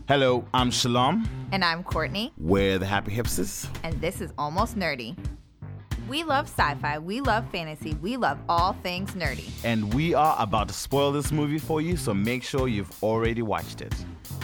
Hello, I'm Shalom. And I'm Courtney. We're the Happy Hipsters. And this is Almost Nerdy. We love sci-fi, we love fantasy, we love all things nerdy. And we are about to spoil this movie for you, so make sure you've already watched it.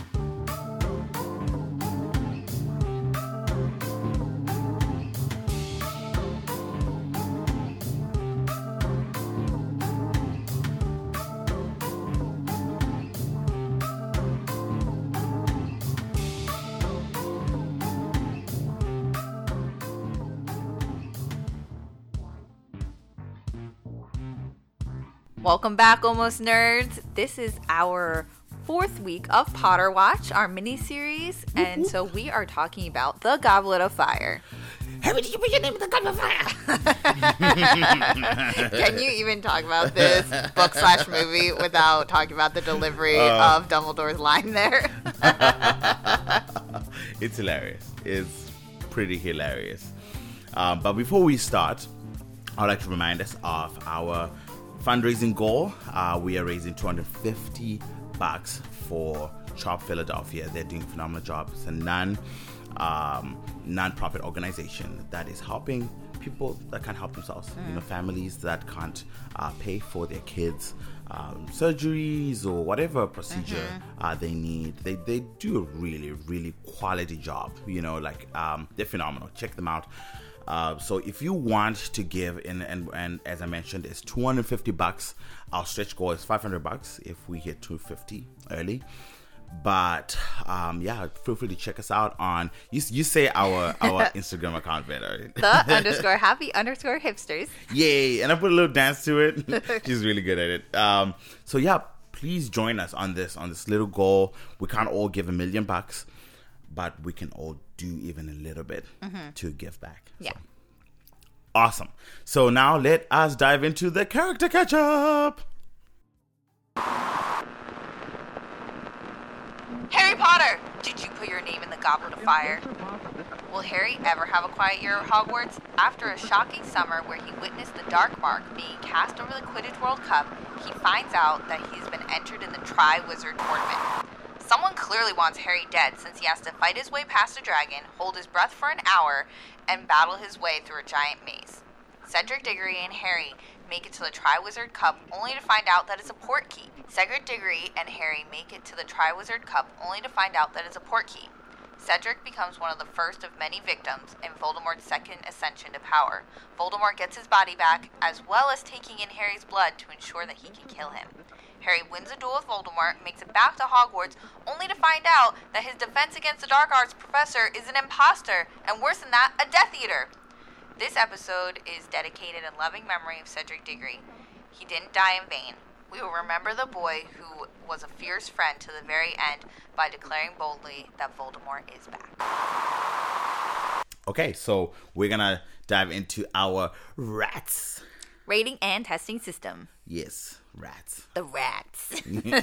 Welcome back, Almost Nerds. This is our fourth week of Potter Watch, our mini-series, and so we are talking about The Goblet of Fire. Harry, did you put your name in the Goblet of Fire? Can you even talk about this book/movie without talking about the delivery of Dumbledore's line there? It's hilarious. It's pretty hilarious. But before we start, I'd like to remind us of our fundraising goal. We are raising $250 for CHOP Philadelphia. They're doing a phenomenal job. It's a non-profit organization that is helping people that can't help themselves. Families that can't pay for their kids' surgeries or whatever procedure they need. They do a really, really quality job. They're phenomenal. Check them out. So if you want to give, and as I mentioned, it's $250. Our stretch goal is $500 if we hit 250 early. But feel free to check us out on you say our Instagram account better. _happy_hipsters. Yay! And I put a little dance to it. She's really good at it. Please join us on this little goal. We can't all give $1 million, but we can all do even a little bit to give back. Yeah. So, awesome. So now let us dive into the character catch-up. Harry Potter! Did you put your name in the Goblet of Fire? Will Harry ever have a quiet year at Hogwarts? After a shocking summer where he witnessed the Dark Mark being cast over the Quidditch World Cup, he finds out that he's been entered in the Triwizard Tournament. Someone clearly wants Harry dead since he has to fight his way past a dragon, hold his breath for an hour, and battle his way through a giant maze. Cedric Diggory and Harry make it to the Triwizard Cup only to find out that it's a portkey. Cedric Diggory and Harry make it to the Triwizard Cup only to find out that it's a portkey. Cedric becomes one of the first of many victims in Voldemort's second ascension to power. Voldemort gets his body back, as well as taking in Harry's blood to ensure that he can kill him. Harry wins a duel with Voldemort, makes it back to Hogwarts, only to find out that his defense against the Dark Arts professor is an imposter, and worse than that, a Death Eater. This episode is dedicated in loving memory of Cedric Diggory. He didn't die in vain. We will remember the boy who was a fierce friend to the very end by declaring boldly that Voldemort is back. Okay, so we're gonna dive into our rats. Rating and testing system. Yes, rats. The rats.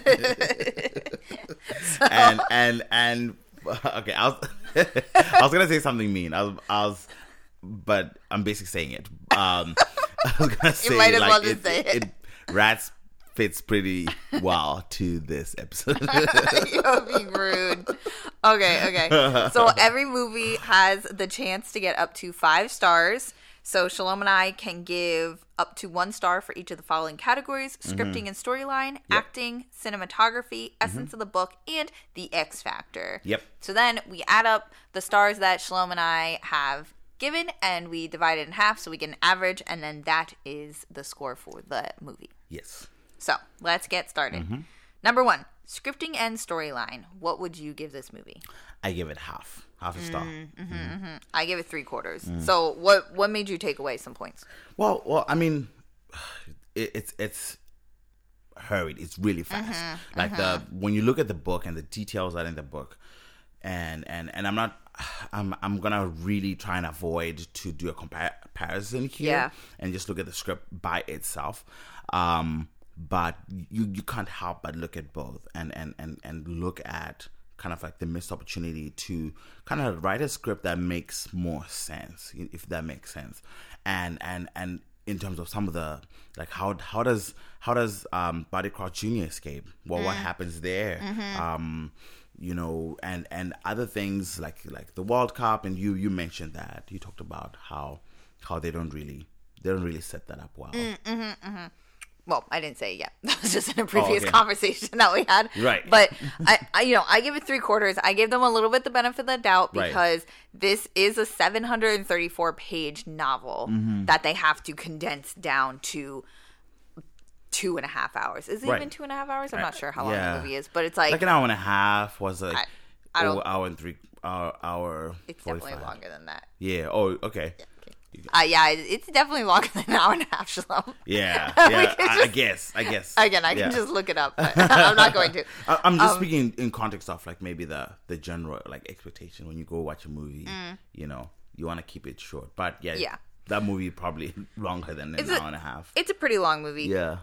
and okay, I was gonna say something mean. But I'm basically saying it. I was gonna say, you might as well just say it. Rats fits pretty well to this episode. You're being rude. Okay. So every movie has the chance to get up to 5 stars. So Shalom and I can give up to 1 star for each of the following categories: scripting and storyline, acting, cinematography, essence of the book, and the X Factor. Yep. So then we add up the stars that Shalom and I have given, and we divide it in half so we get an average, and then that is the score for the movie. Yes. So let's get started. Number 1, scripting and storyline. What would you give this movie? I give it half a star. I give it 3/4. So what made you take away some points? Well, I mean, it's hurried. It's really fast. When you look at the book and the details that are in the book, and I'm gonna really try and avoid to do a comparison here and just look at the script by itself. But you can't help but look at both and look at kind of like the missed opportunity to kind of write a script that makes more sense, if that makes sense. And in terms of some of the, like, how does Barty Crouch Jr. escape? Well, what happens there? and other things like the World Cup, and you mentioned that you talked about how they don't really set that up well. Well, I didn't say it yet. That was just in a previous conversation that we had. Right. But I give it 3/4. I gave them a little bit the benefit of the doubt because this is a 734-page novel that they have to condense down to 2.5 hours. Is it even 2.5 hours? I'm not sure how long the movie is, but it's like an hour and a half. Was like hour and 3 hour. It's 45. definitely longer than that. Yeah. Oh, okay. It's definitely longer than an hour and a half, Shalom. Yeah. I guess. Again, I can just look it up, but I'm not going to. I'm just speaking in context of like maybe the general like expectation when you go watch a movie. You want to keep it short, but yeah. That movie probably longer than an hour and a half. It's a pretty long movie. Yeah.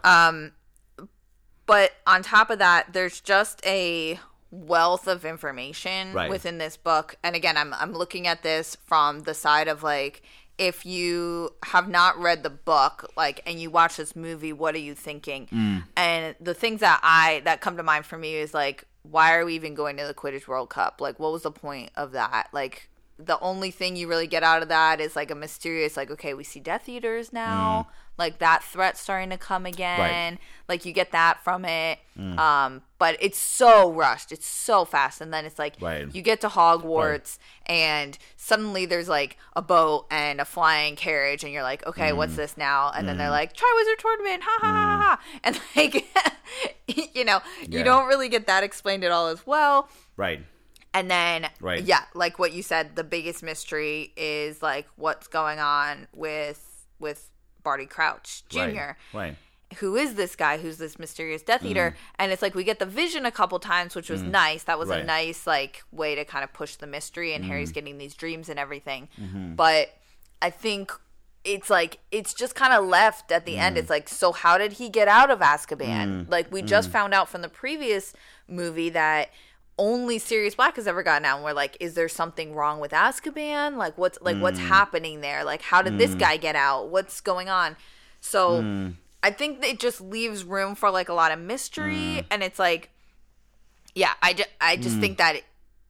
But on top of that, there's just a wealth of information within this book. And again, I'm looking at this from the side of like, if you have not read the book, like, and you watch this movie, what are you thinking? And the things that come to mind for me is like, why are we even going to the Quidditch World Cup? Like, what was the point of that? Like, the only thing you really get out of that is like a mysterious, like, okay, we see Death Eaters now. Like, that threat's starting to come again. Like, you get that from it. But it's so rushed. It's so fast. And then it's like, you get to Hogwarts, and suddenly there's, like, a boat and a flying carriage. And you're like, okay, what's this now? And then they're like, Triwizard Tournament. Ha, ha, ha, ha. And, like, you don't really get that explained at all as well. Right. And then, like what you said, the biggest mystery is, like, what's going on with Barty Crouch Jr. Right. Who is this guy who's this mysterious Death Eater? And it's like we get the vision a couple times, which was nice. That was a nice, like, way to kind of push the mystery, and Harry's getting these dreams and everything. But I think it's like, it's just kind of left at the end. It's like, so how did he get out of Azkaban? Like, we just found out from the previous movie that only Sirius Black has ever gotten out, and we're like, is there something wrong with Azkaban? Like, what's happening there? Like, how did this guy get out? What's going on? So I think it just leaves room for like a lot of mystery, and it's like, I just think that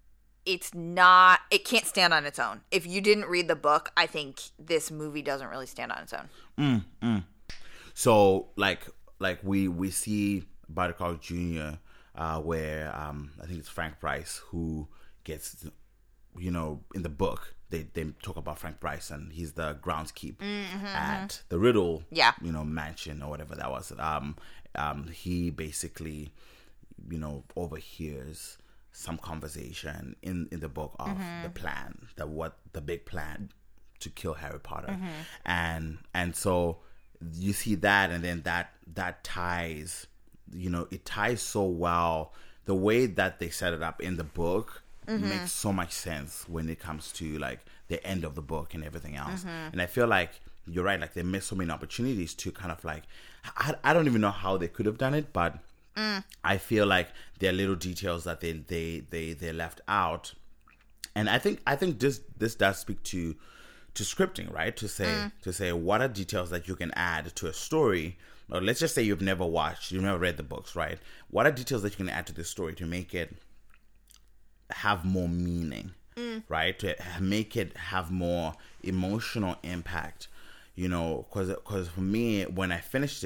it can't stand on its own. If you didn't read the book, I think this movie doesn't really stand on its own. So like we see Barty Crouch Jr. Where I think it's Frank Bryce who gets, in the book they talk about Frank Bryce, and he's the groundskeeper at the Riddle mansion or whatever that was. He basically overhears some conversation in the book of the plan, the big plan to kill Harry Potter, and so you see that, and then that ties. It ties so well. The way that they set it up in the book makes so much sense when it comes to like the end of the book and everything else. And I feel like you're right. Like they missed so many opportunities to kind of like, I don't even know how they could have done it, but I feel like there are little details that they left out. And I think this does speak to scripting, right? To say what are details that you can add to a story. Or let's just say you've never read the books, right? What are details that you can add to this story to make it have more meaning, right? To make it have more emotional impact, because for me, when I finished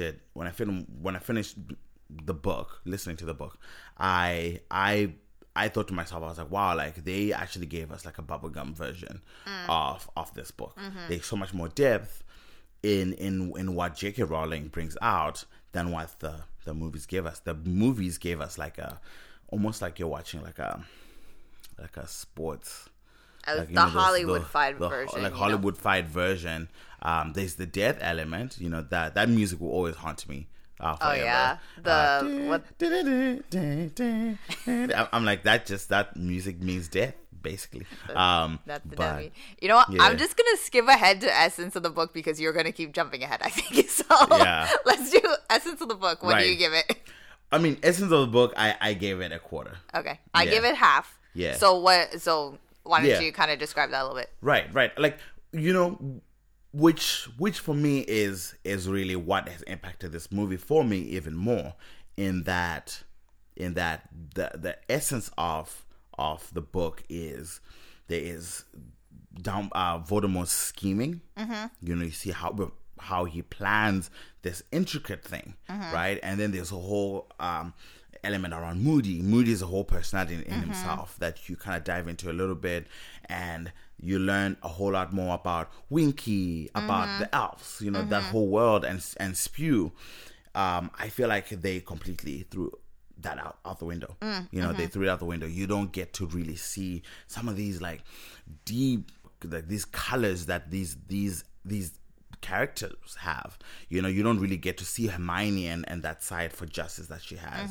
the book, listening to the book, I thought to myself, I was like, wow, like they actually gave us like a bubblegum version of this book. There's so much more depth in what J.K. Rowling brings out than what the movies gave us. The movies gave us like almost like you're watching like a sports. Like, the Hollywood-fied version. Like Hollywood-fied version. There's the death element. That music will always haunt me. Forever. I'm like, that music means death. Basically, that's the dummy. You know what? Yeah. I'm just gonna skip ahead to essence of the book because you're gonna keep jumping ahead, I think. So let's do essence of the book. What do you give it? I mean, essence of the book, I gave it 1/4. Okay, I give it half. Yeah. So what? So why don't you kind of describe that a little bit? Right. Like which for me is really what has impacted this movie for me even more in that the essence of of the book is there is Voldemort's scheming. You know, you see how he plans this intricate thing, right? And then there's a whole element around Moody. Moody is a whole personality in himself that you kind of dive into a little bit, and you learn a whole lot more about Winky, about the elves, you know, that whole world, and Spew. I feel like they completely threw that out the window. You know, they threw it out the window. You don't get to really see some of these like deep, like these colors that these characters have. You know, you don't really get to see Hermione and that side for justice that she has.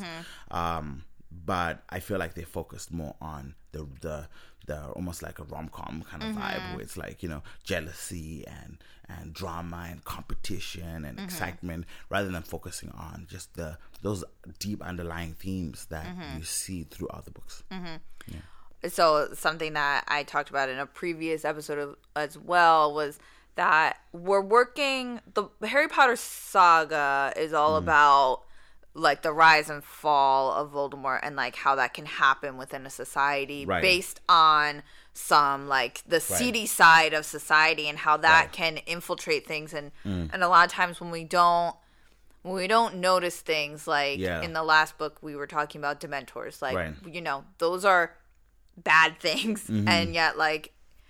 But I feel like they focused more on the almost like a rom-com kind of vibe, where it's like, you know, jealousy and drama and competition and excitement, rather than focusing on just those deep underlying themes that you see throughout the books. Yeah. So something that I talked about in a previous episode as well was that the Harry Potter saga is all about like the rise and fall of Voldemort, and like how that can happen within a society based on some like the seedy side of society, and how that can infiltrate things, and a lot of times when we don't notice things, like in the last book we were talking about Dementors, like you know, those are bad things, and yet like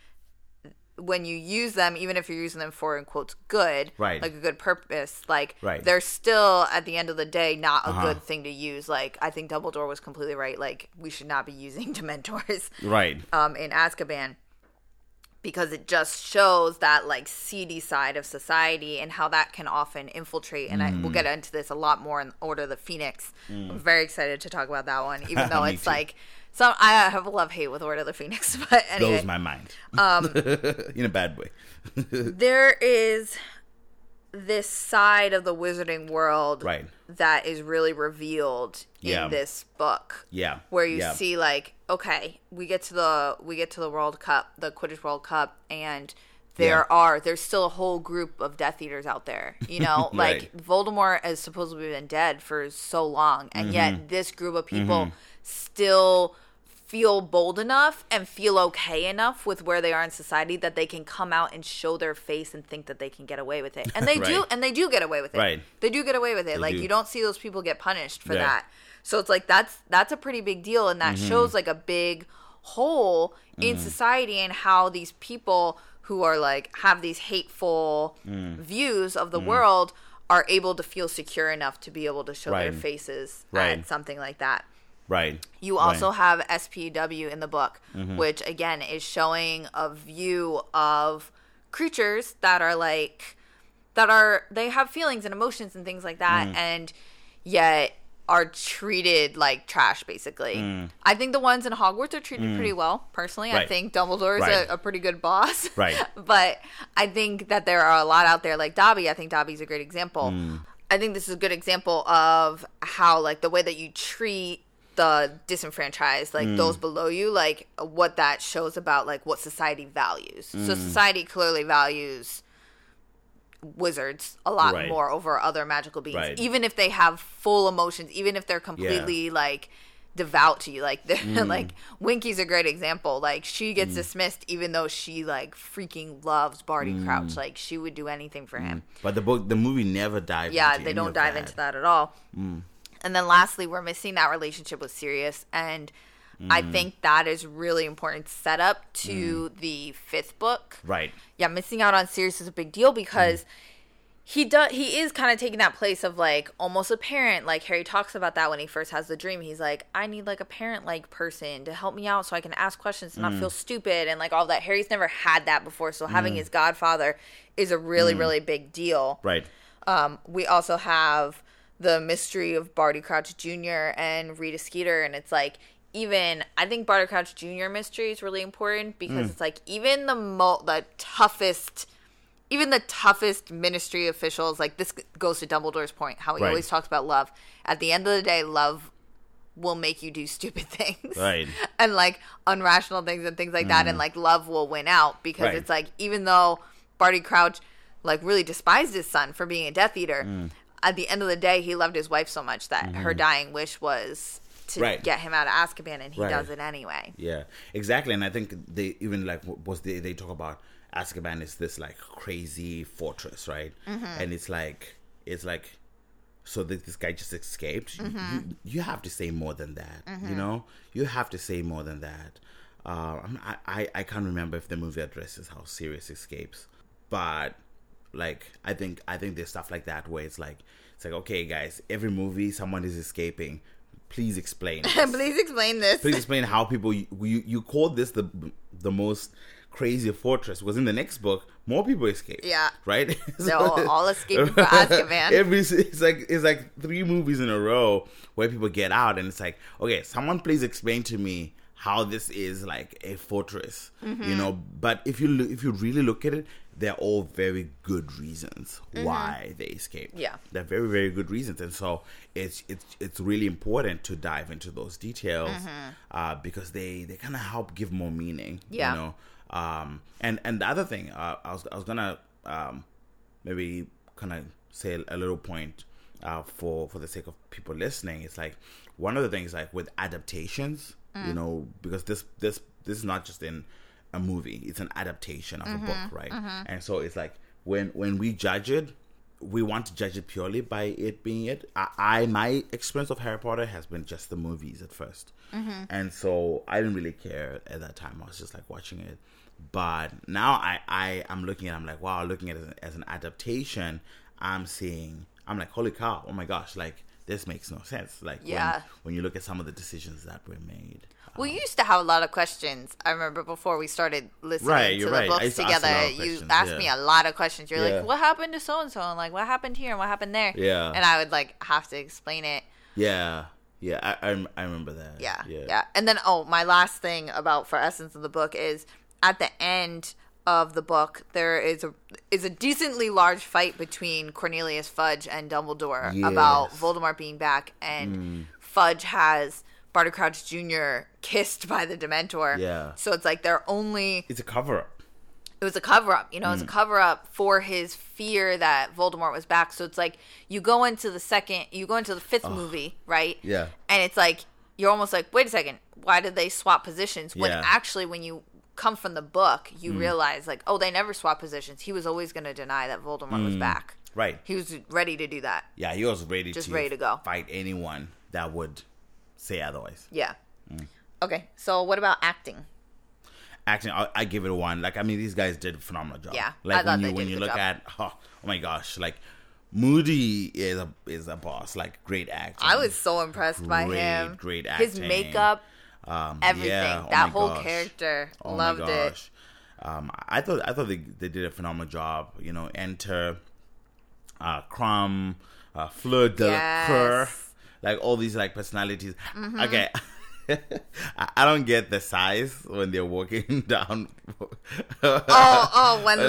when you use them, even if you're using them for, in quotes, good, like a good purpose, like they're still at the end of the day not a good thing to use. Like, I think Dumbledore was completely right. Like, we should not be using Dementors in Azkaban, because it just shows that like seedy side of society and how that can often infiltrate. And we'll get into this a lot more in Order of the Phoenix. I'm very excited to talk about that one, even though it's like, so I have a love-hate with Order of the Phoenix, but anyway. Blows my mind. In a bad way. There is this side of the wizarding world that is really revealed in this book. Yeah. Where you see like, okay, we get to the World Cup, the Quidditch World Cup, and there's still a whole group of Death Eaters out there, you know, like Voldemort has supposedly been dead for so long, and yet this group of people still feel bold enough and feel okay enough with where they are in society that they can come out and show their face and think that they can get away with it. And they do, and they do get away with it. They do get away with it. You don't see those people get punished for that. So it's like that's a pretty big deal, and that shows like a big hole in society, and how these people who are like have these hateful views of the world are able to feel secure enough to be able to show their faces at something like that. You also have SPW in the book, which again is showing a view of creatures that are like they have feelings and emotions and things like that, and yet are treated like trash, basically. I think the ones in Hogwarts are treated pretty well, personally. I think Dumbledore is a pretty good boss. But I think that there are a lot out there like Dobby. I think Dobby's a great example. I think this is a good example of how like the way that you treat the disenfranchised, like those below you, like what that shows about like what society values. So society clearly values wizards a lot more over other magical beings, even if they have full emotions, even if they're completely like devout to you. Like they're like Winky's a great example. Like she gets dismissed even though she like freaking loves Barty Crouch. Like she would do anything for him. But the movie never dives into they don't dive into that at all. And then lastly, we're missing that relationship with Sirius, and I think that is really important setup to the 5th book. Yeah, missing out on Sirius is a big deal, because he is kind of taking that place of like almost a parent. Like Harry talks about that when he first has the dream. He's like, I need like a parent-like person to help me out so I can ask questions and not feel stupid, and like all that. Harry's never had that before, so having his godfather is a really, really big deal. We also have the mystery of Barty Crouch Jr. and Rita Skeeter, and it's like, even I think Barty Crouch Jr. mystery is really important, because it's like even the toughest ministry officials, like this goes to Dumbledore's point, how he always talks about love. At the end of the day, love will make you do stupid things, and like unrational things and things like that, and like love will win out, because it's like, even though Barty Crouch like really despised his son for being a Death Eater, at the end of the day, he loved his wife so much that her dying wish was to get him out of Azkaban, and he does it anyway. Yeah, exactly. And I think they even they talk about Azkaban is this like crazy fortress, right? And it's like so this guy just escaped. You have to say more than that. You know, you have to say more than that. I can't remember if the movie addresses how Sirius escapes, but like I think there's stuff like that where it's like okay guys, every movie someone is escaping. Please explain this. Please explain this. Please explain how people you called this the most crazy fortress, because in the next book more people escape. Yeah. Right? They're all escaping from Azkaban. It's like 3 movies in a row where people get out, and it's like, okay, someone please explain to me how this is like a fortress, you know. But if you really look at it, they're all very good reasons why they escaped. Yeah, they're very, very good reasons, and so it's really important to dive into those details because they kind of help give more meaning. Yeah, you know. And the other thing, I was gonna maybe kind of say a little point for the sake of people listening. It's like one of the things like with adaptations. You know, because this is not just in a movie; it's an adaptation of a book, right? And so it's like when we judge it, we want to judge it purely by it being it. My experience of Harry Potter has been just the movies at first, and so I didn't really care at that time. I was just like watching it, but now I'm looking at it, I'm like, wow, looking at it as an adaptation, I'm like, holy cow, oh my gosh, like. This makes no sense. Like when you look at some of the decisions that were made. We used to have a lot of questions. I remember before we started listening to the books together, you asked me a lot of questions. You're like, what happened to so-and-so? And like, what happened here and what happened there? Yeah. And I would like have to explain it. Yeah. Yeah. I remember that. Yeah. And then, my last thing about For Essence of the Book is at the end of the book, there is a decently large fight between Cornelius Fudge and Dumbledore about Voldemort being back, and Fudge has Barty Crouch Jr. kissed by the Dementor. Yeah. So it's like it's a cover-up. It was a cover-up, you know, it's a cover-up for his fear that Voldemort was back. So it's like you go into the 5th movie, right? Yeah. And it's like you're almost like, wait a second, why did they swap positions? When actually when you come from the book, you realize like, they never swapped positions. He was always going to deny that Voldemort was back. Right. He was ready to do that. Yeah, he was ready to go fight anyone that would say otherwise. Yeah. Okay, so what about acting? Acting, I give it a 1. Like, I mean, these guys did a phenomenal job. Yeah, like when you look at, oh my gosh, like Moody is a boss. Like, great acting. I was so impressed by him. Great acting. His makeup. Everything. That whole character. Loved it. I thought they did a phenomenal job. You know, enter Krum, Fleur Delacour, like all these like personalities. Okay. I don't get the size when they're walking down. When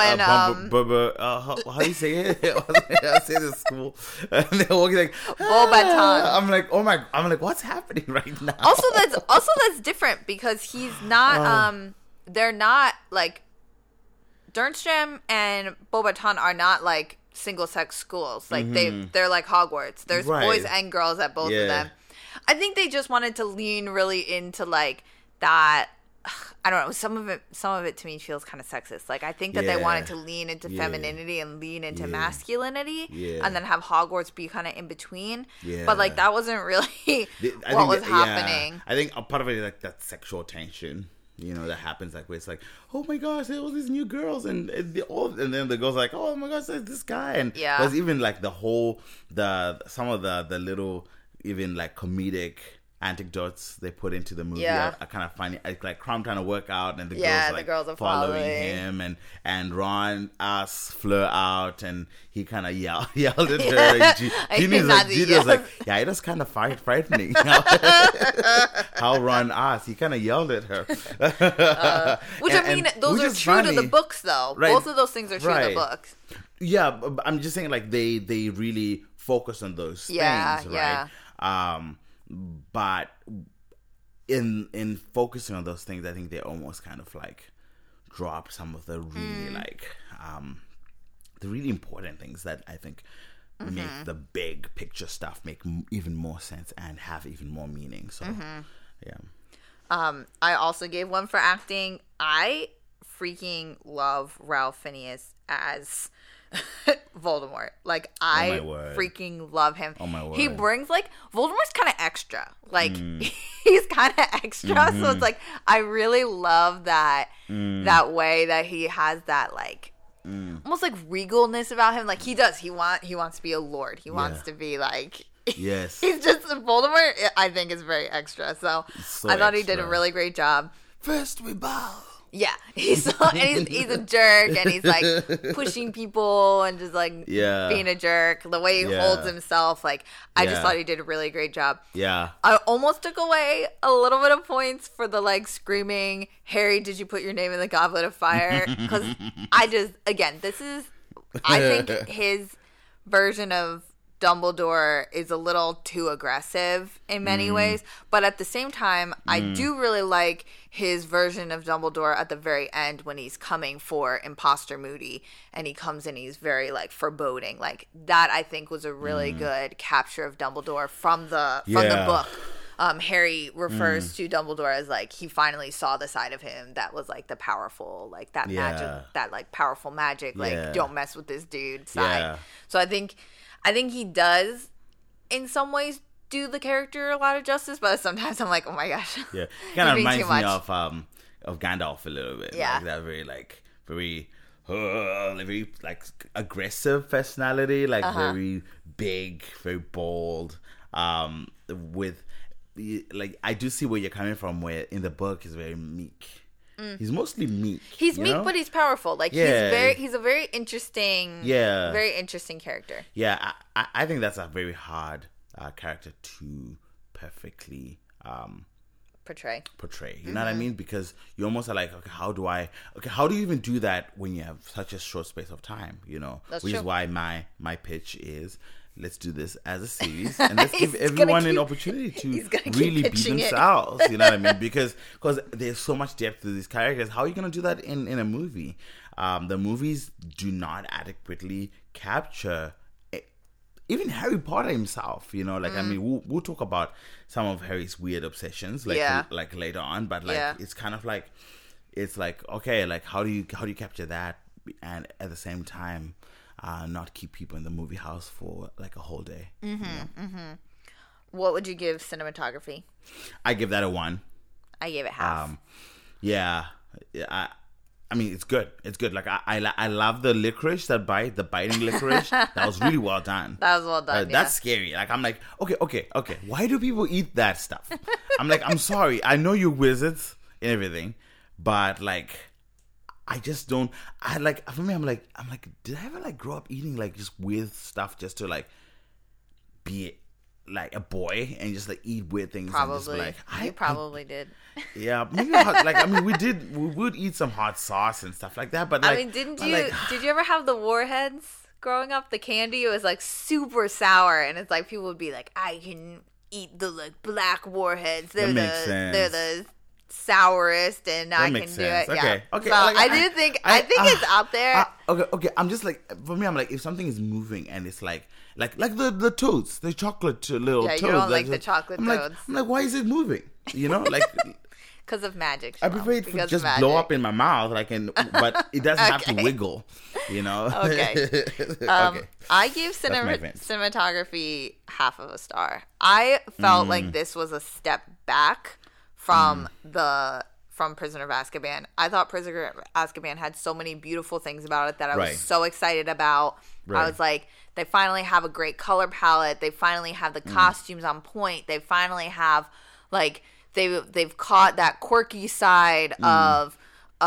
how do you say it? I say it in school. And they're walking like Beauxbaton. I'm like, what's happening right now? Also, that's different because he's not. They're not like Durmstrang and Beauxbaton are not like single sex schools. Like they're like Hogwarts. There's boys and girls at both of them. I think they just wanted to lean really into like that. I don't know. Some of it to me feels kind of sexist. Like I think that they wanted to lean into femininity and lean into masculinity, and then have Hogwarts be kind of in between. Yeah. But like that wasn't really what was happening. Yeah. I think a part of it is like that sexual tension. You know, that happens like where it's like, oh my gosh, there are all these new girls, and then the girls like, oh my gosh, there's this guy, and there's even like some of the little even like comedic anecdotes they put into the movie are kind of funny. Like Krum trying to work out, and the girls are following him, and Ron asks Fleur out, and he kind of yelled at her. Ginny was like, yeah, it was kind of frightening. How Ron asked, he kind of yelled at her. Which I mean, those are true to the books, though. Right. Both of those things are true to the books. Yeah, but I'm just saying, like they really focus on those things, right? But in focusing on those things, I think they almost kind of like drop some of the really the really important things that I think make the big picture stuff make even more sense and have even more meaning. So, yeah. I also gave one for acting. I freaking love Ralph Fiennes as Voldemort. Like, I freaking love him. Oh my word. He brings, like, Voldemort's kind of extra. Like, he's kind of extra. So it's like, I really love that way that he has that, like, almost like regalness about him. Like, he does. He wants to be a lord. He wants to be, like... Yes. He's just... Voldemort, I think, is very extra. So I thought he did a really great job. First we bow. Yeah, he's a jerk, and he's like pushing people and just like being a jerk. The way he holds himself, like I just thought he did a really great job. Yeah, I almost took away a little bit of points for the like screaming, "Harry, did you put your name in the Goblet of Fire?" Because I think his version of Dumbledore is a little too aggressive in many ways, but at the same time, I do really like his version of Dumbledore at the very end when he's coming for Imposter Moody, and he comes in, he's very like foreboding. Like that, I think was a really good capture of Dumbledore from the book. Harry refers to Dumbledore as like he finally saw the side of him that was like the powerful, like that magic, that like powerful magic, like don't mess with this dude side. So I think he does, in some ways, do the character a lot of justice, but sometimes I'm like, oh my gosh. Yeah, kind of reminds me of Gandalf a little bit. Yeah, like that very like aggressive personality, like very big, very bold. With like I do see where you're coming from. Where in the book he's very meek. He's mostly meek. He's meek, but he's powerful. Like he's a very interesting, very interesting character. Yeah, I think that's a very hard character to perfectly portray. You know what I mean? Because you almost are like, okay, how do you even do that when you have such a short space of time? You know, which is why my pitch is, let's do this as a series and let's give everyone an opportunity to really be themselves. You know what I mean? Because there's so much depth to these characters. How are you going to do that in a movie? The movies do not adequately capture even Harry Potter himself. You know, like I mean, we'll talk about some of Harry's weird obsessions like later on, but like it's kind of like it's like, okay, like how do you capture that and at the same time not keep people in the movie house for like a whole day. What would you give cinematography? I give that a 1. I gave it half. I mean, it's good. It's good. Like I love the licorice, the biting licorice. That was really well done. That was well done. That's scary. Like I'm like, okay. Why do people eat that stuff? I'm like, I'm sorry. I know you're wizards and everything, but like, I just don't. For me, I'm like, did I ever like grow up eating like just weird stuff just to like be like a boy and just like eat weird things? Probably. And just, you probably did. Yeah, maybe like I mean, we would eat some hot sauce and stuff like that. But like, I mean, did you ever have the Warheads growing up? The candy, it was like super sour, and it's like people would be like, I can eat the like black Warheads. They're the sourest, and I can do it. Okay. So like, I think it's out there. Okay. I'm just like, for me, I'm like, if something is moving and it's like the toads, the chocolate little toads. Yeah, you don't like the chocolate toads. I'm like, why is it moving? You know, like because of magic. I prefer it to just blow up in my mouth, but it doesn't have to wiggle. You know. Okay. I gave cinematography half of a star. I felt like this was a step back from Prisoner of Azkaban. I thought Prisoner of Azkaban had so many beautiful things about it that I was so excited about. Right. I was like, they finally have a great color palette. They finally have the costumes on point. They finally have like they've caught that quirky side of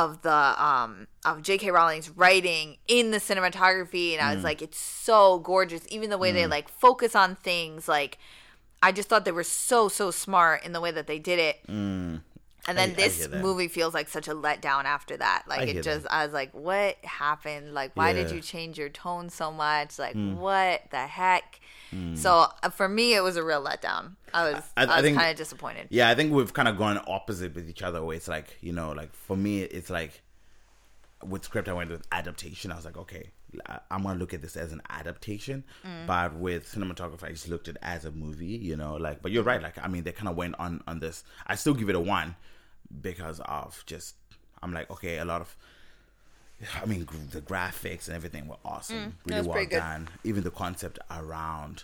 J.K. Rowling's writing in the cinematography, and I was like, it's so gorgeous. Even the way they like focus on things, like I just thought they were so smart in the way that they did it. And then this movie feels like such a letdown after that. Like I was like, what happened? Like, why did you change your tone so much? Like, what the heck? So for me, it was a real letdown. I was kind of disappointed. Yeah, I think we've kind of gone opposite with each other. Where it's like, you know, like for me, it's like with script, I went with adaptation. I was like, okay, I'm gonna look at this as an adaptation, but with cinematography, I just looked at it as a movie, you know, like. But you're right, like, I mean, they kind of went on this. I still give it a 1 because of just, I'm like, okay, a lot of, I mean, the graphics and everything were awesome, really well done. Even the concept around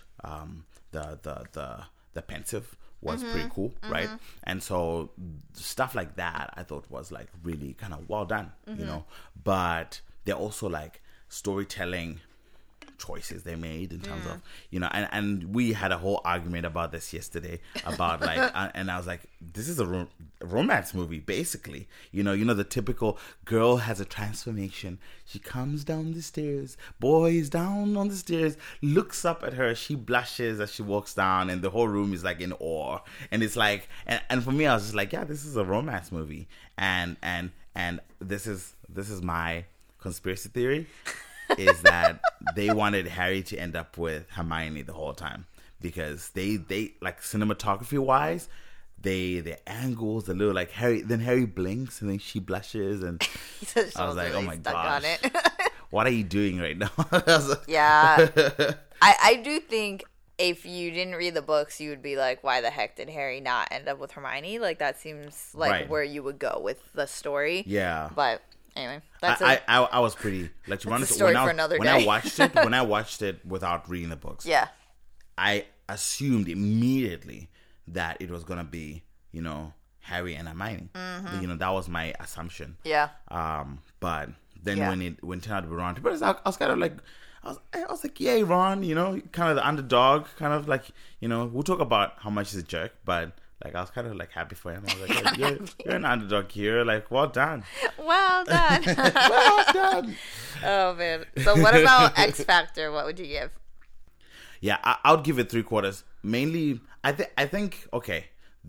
the pensive was pretty cool, right? And so stuff like that I thought was like really kind of well done, you know. But they're also like storytelling choices they made in terms of, you know, and we had a whole argument about this yesterday about like and I was like, this is a romance movie basically, you know, the typical girl has a transformation, she comes down the stairs, boy is down on the stairs, looks up at her, she blushes as she walks down, and the whole room is like in awe, and it's like, and for me I was just like, yeah, this is a romance movie, and this is my conspiracy theory is that they wanted Harry to end up with Hermione the whole time, because they like cinematography wise, their angles, the little like Harry blinks and then she blushes, and I was like, really, oh my gosh, what are you doing right now? Yeah. I do think if you didn't read the books, you would be like, why the heck did Harry not end up with Hermione? Like, that seems like where you would go with the story. Yeah. But anyway, I was pretty, like, to be honest, when I watched it without reading the books, yeah, I assumed immediately that it was gonna be, you know, Harry and Hermione. You know, that was my assumption. Yeah. But then when it turned out to be Ron, but I was kind of like, I was like, yay, Ron, you know, kind of the underdog, kind of like, you know, we'll talk about how much he's a jerk, but like, I was kind of like happy for him. I was like, you're an underdog here. Like, well done. Well done. Well done. Oh, man. So what about X Factor? What would you give? Yeah, I would give it 3/4. Mainly, I think, okay,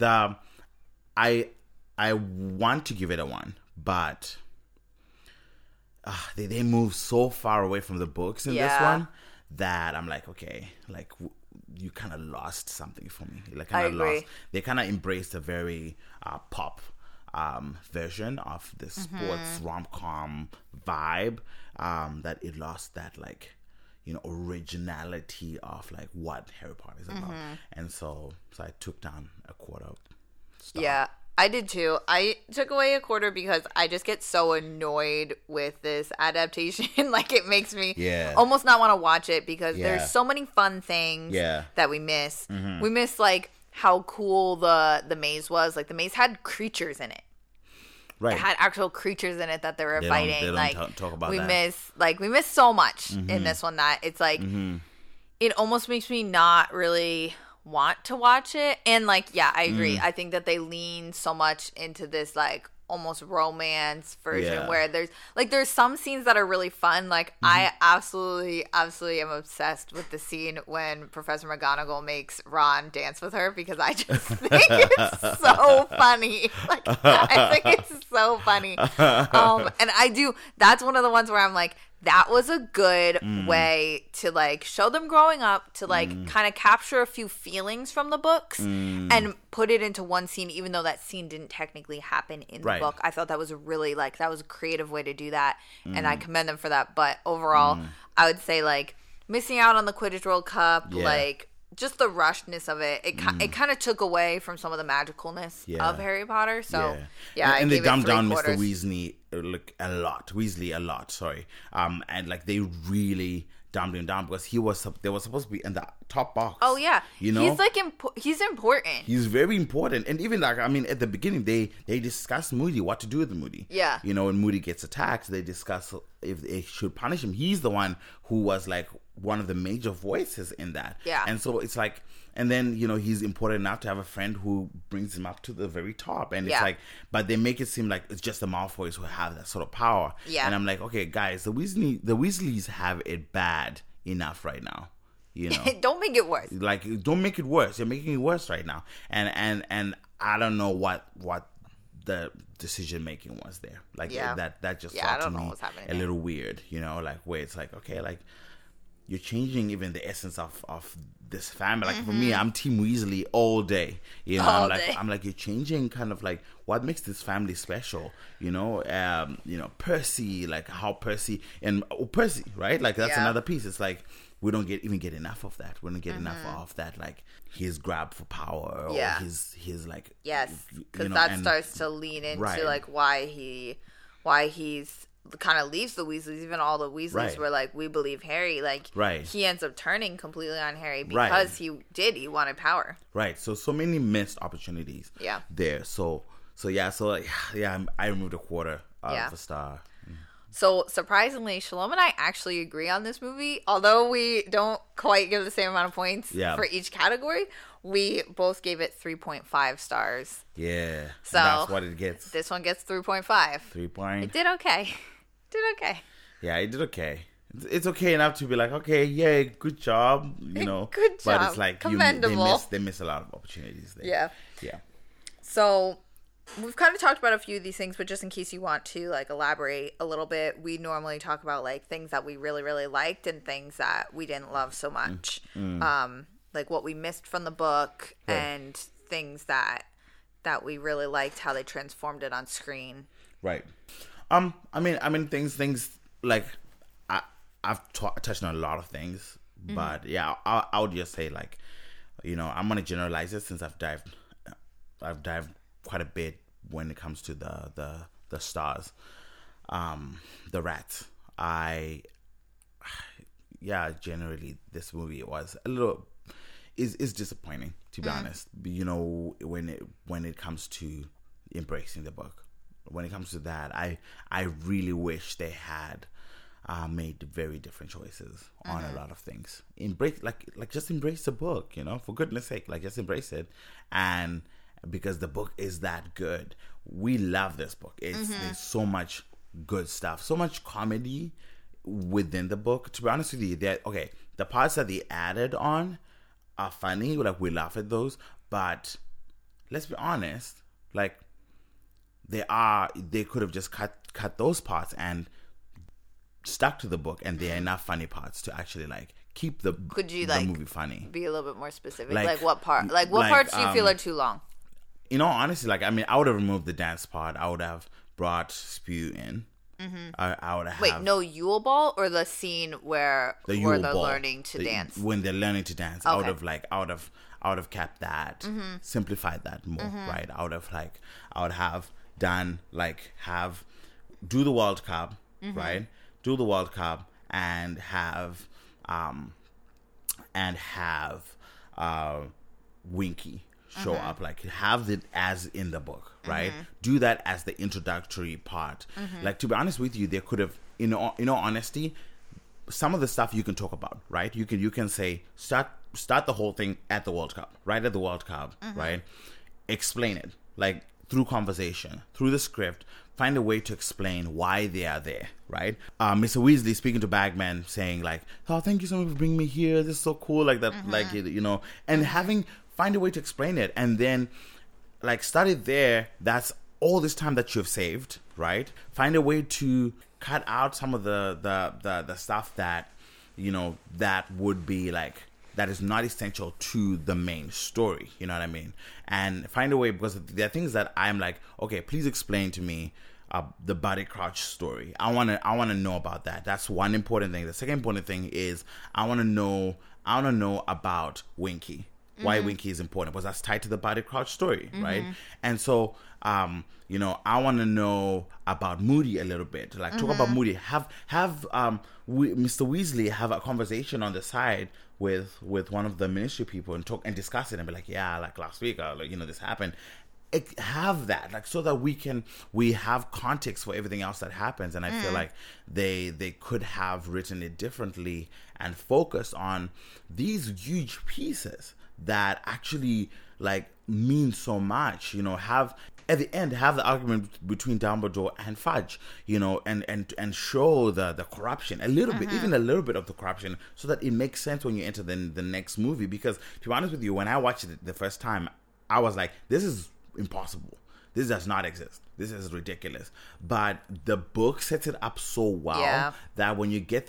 I want to give it a 1, but they move so far away from the books in this one that I'm like, okay, like, you kind of lost something for me. Like, they kind of embraced a very pop version of the sports rom-com vibe, that it lost that, like, you know, originality of like what Harry Potter is about. And so I took down a 1/4 star. Yeah, I did too. I took away a 1/4 because I just get so annoyed with this adaptation. Like, it makes me almost not want to watch it because there's so many fun things that we miss. We miss like how cool the maze was. Like, the maze had creatures in it. Right. It had actual creatures in it that they were fighting. They don't talk about that. We miss so much in this one that it's like it almost makes me not really want to watch it. And like, yeah, I agree. I think that they lean so much into this like almost romance version where there's some scenes that are really fun. Like, I absolutely am obsessed with the scene when Professor McGonagall makes Ron dance with her, because I just think it's so funny. Like, I think it's so funny. And that's one of the ones where I'm like, that was a good way to like show them growing up, to like kind of capture a few feelings from the books and put it into one scene, even though that scene didn't technically happen in the book. I thought that was really like, that was a creative way to do that, and I commend them for that. But overall, I would say like missing out on the Quidditch World Cup, like just the rushedness of it, it kind of took away from some of the magicalness of Harry Potter. So and they dumbed down Mr. Weasley a lot. Sorry, and like they really dumbed him down because they were supposed to be in the top box. Oh yeah, you know, he's like he's important. He's very important, and even like, I mean, at the beginning they discuss Moody, what to do with Moody. Yeah, you know, when Moody gets attacked, they discuss if they should punish him. He's the one who was like one of the major voices in that. Yeah, and so it's like, and then, you know, he's important enough to have a friend who brings him up to the very top, and it's like, but they make it seem like it's just the Malfoys who have that sort of power. Yeah, and I'm like, okay, guys, the Weasleys have it bad enough right now. You know, don't make it worse. Like, don't make it worse. You're making it worse right now, and I don't know what the decision making was there. Like, that just felt to me a little weird. You know, like, where it's like, okay, like, you're changing even the essence of this family. Like for me, I'm Team Weasley all day. You know, I'm like you're changing kind of like what makes this family special. You know, Percy, like how Percy, right? Like that's another piece. It's like we don't get enough of that. We don't get enough of that. Like his grab for power, or his like because that starts to lean into like why he's kind of leaves the Weasleys. Even all the Weasleys were like, we believe Harry. Like he ends up turning completely on Harry because he wanted power. Right. So many missed opportunities. Yeah. There. So I removed a quarter of a star. So, surprisingly, Shalom and I actually agree on this movie. Although we don't quite give the same amount of points for each category, we both gave it 3.5 stars. Yeah. So, that's what it gets. This one gets 3.5. 3 points. It did okay. Yeah, it did okay. It's okay enough to be like, okay, yeah, good job, you know. Good job. But it's like commendable. They miss a lot of opportunities there. Yeah. So, we've kind of talked about a few of these things, but just in case you want to like elaborate a little bit, we normally talk about like things that we really, really liked and things that we didn't love so much. Like what we missed from the book and things that we really liked how they transformed it on screen. Right. I mean things like I've touched on a lot of things, but yeah, I would just say like, you know, I'm gonna generalize it since I've dived quite a bit when it comes to the stars, the rats. Generally this movie was a little is disappointing, to be honest. You know, when it comes to embracing the book, when it comes to that, I really wish they had made very different choices on a lot of things. Embrace just embrace the book, you know, for goodness sake, like just embrace it. And because the book is that good, we love this book. There's so much good stuff, so much comedy within the book. To be honest with you, the parts that they added on are funny, like we laugh at those, but let's be honest, like they could have just cut those parts and stuck to the book, and there are enough funny parts to actually like keep the movie funny. Be a little bit more specific, like what part? Like what parts do you feel are too long? You know, honestly, like I mean, I would have removed the dance part. I would have brought Spew in. I would have. Wait, no Yule Ball or the scene where they're learning to dance? When they're learning to dance, okay. I would have kept that, simplified that more, right? I would have done do the World Cup, right? Do the World Cup and have Winky show up, like have it as in the book, right? Do that as the introductory part. Like, to be honest with you, they could have, in all honesty, some of the stuff you can talk about, right? You can say start the whole thing at the World Cup, right at the World Cup, right? Explain it like through conversation, through the script. Find a way to explain why they are there, right? Mr. Weasley speaking to Bagman, saying like, "Oh, thank you so much for bringing me here. This is so cool." Like that, like, you know, and find a way to explain it, and then like start it there. That's all this time that you've saved, right? Find a way to cut out some of the stuff that, you know, that would be like, that is not essential to the main story. You know what I mean? And find a way, because there are things that I'm like, okay, please explain to me the Barty Crouch story. I want to know about that. That's one important thing. The second important thing is I want to know about Winky. Why Winky is important, because that's tied to the Barty Crouch story, right? And so, you know, I want to know about Moody a little bit. Like, talk about Moody. Have Mr. Weasley have a conversation on the side with one of the ministry people and talk and discuss it and be like, yeah, like last week, like, you know, this happened. Have that, like, so that we have context for everything else that happens. And I feel like they could have written it differently and focused on these huge pieces that actually like mean so much, you know. At the end, have the argument between Dumbledore and Fudge, you know, and show the corruption a little bit, even a little bit of the corruption, so that it makes sense when you enter the next movie. Because to be honest with you, when I watched it the first time, I was like, this is impossible. This does not exist. This is ridiculous. But the book sets it up so well that when you get there,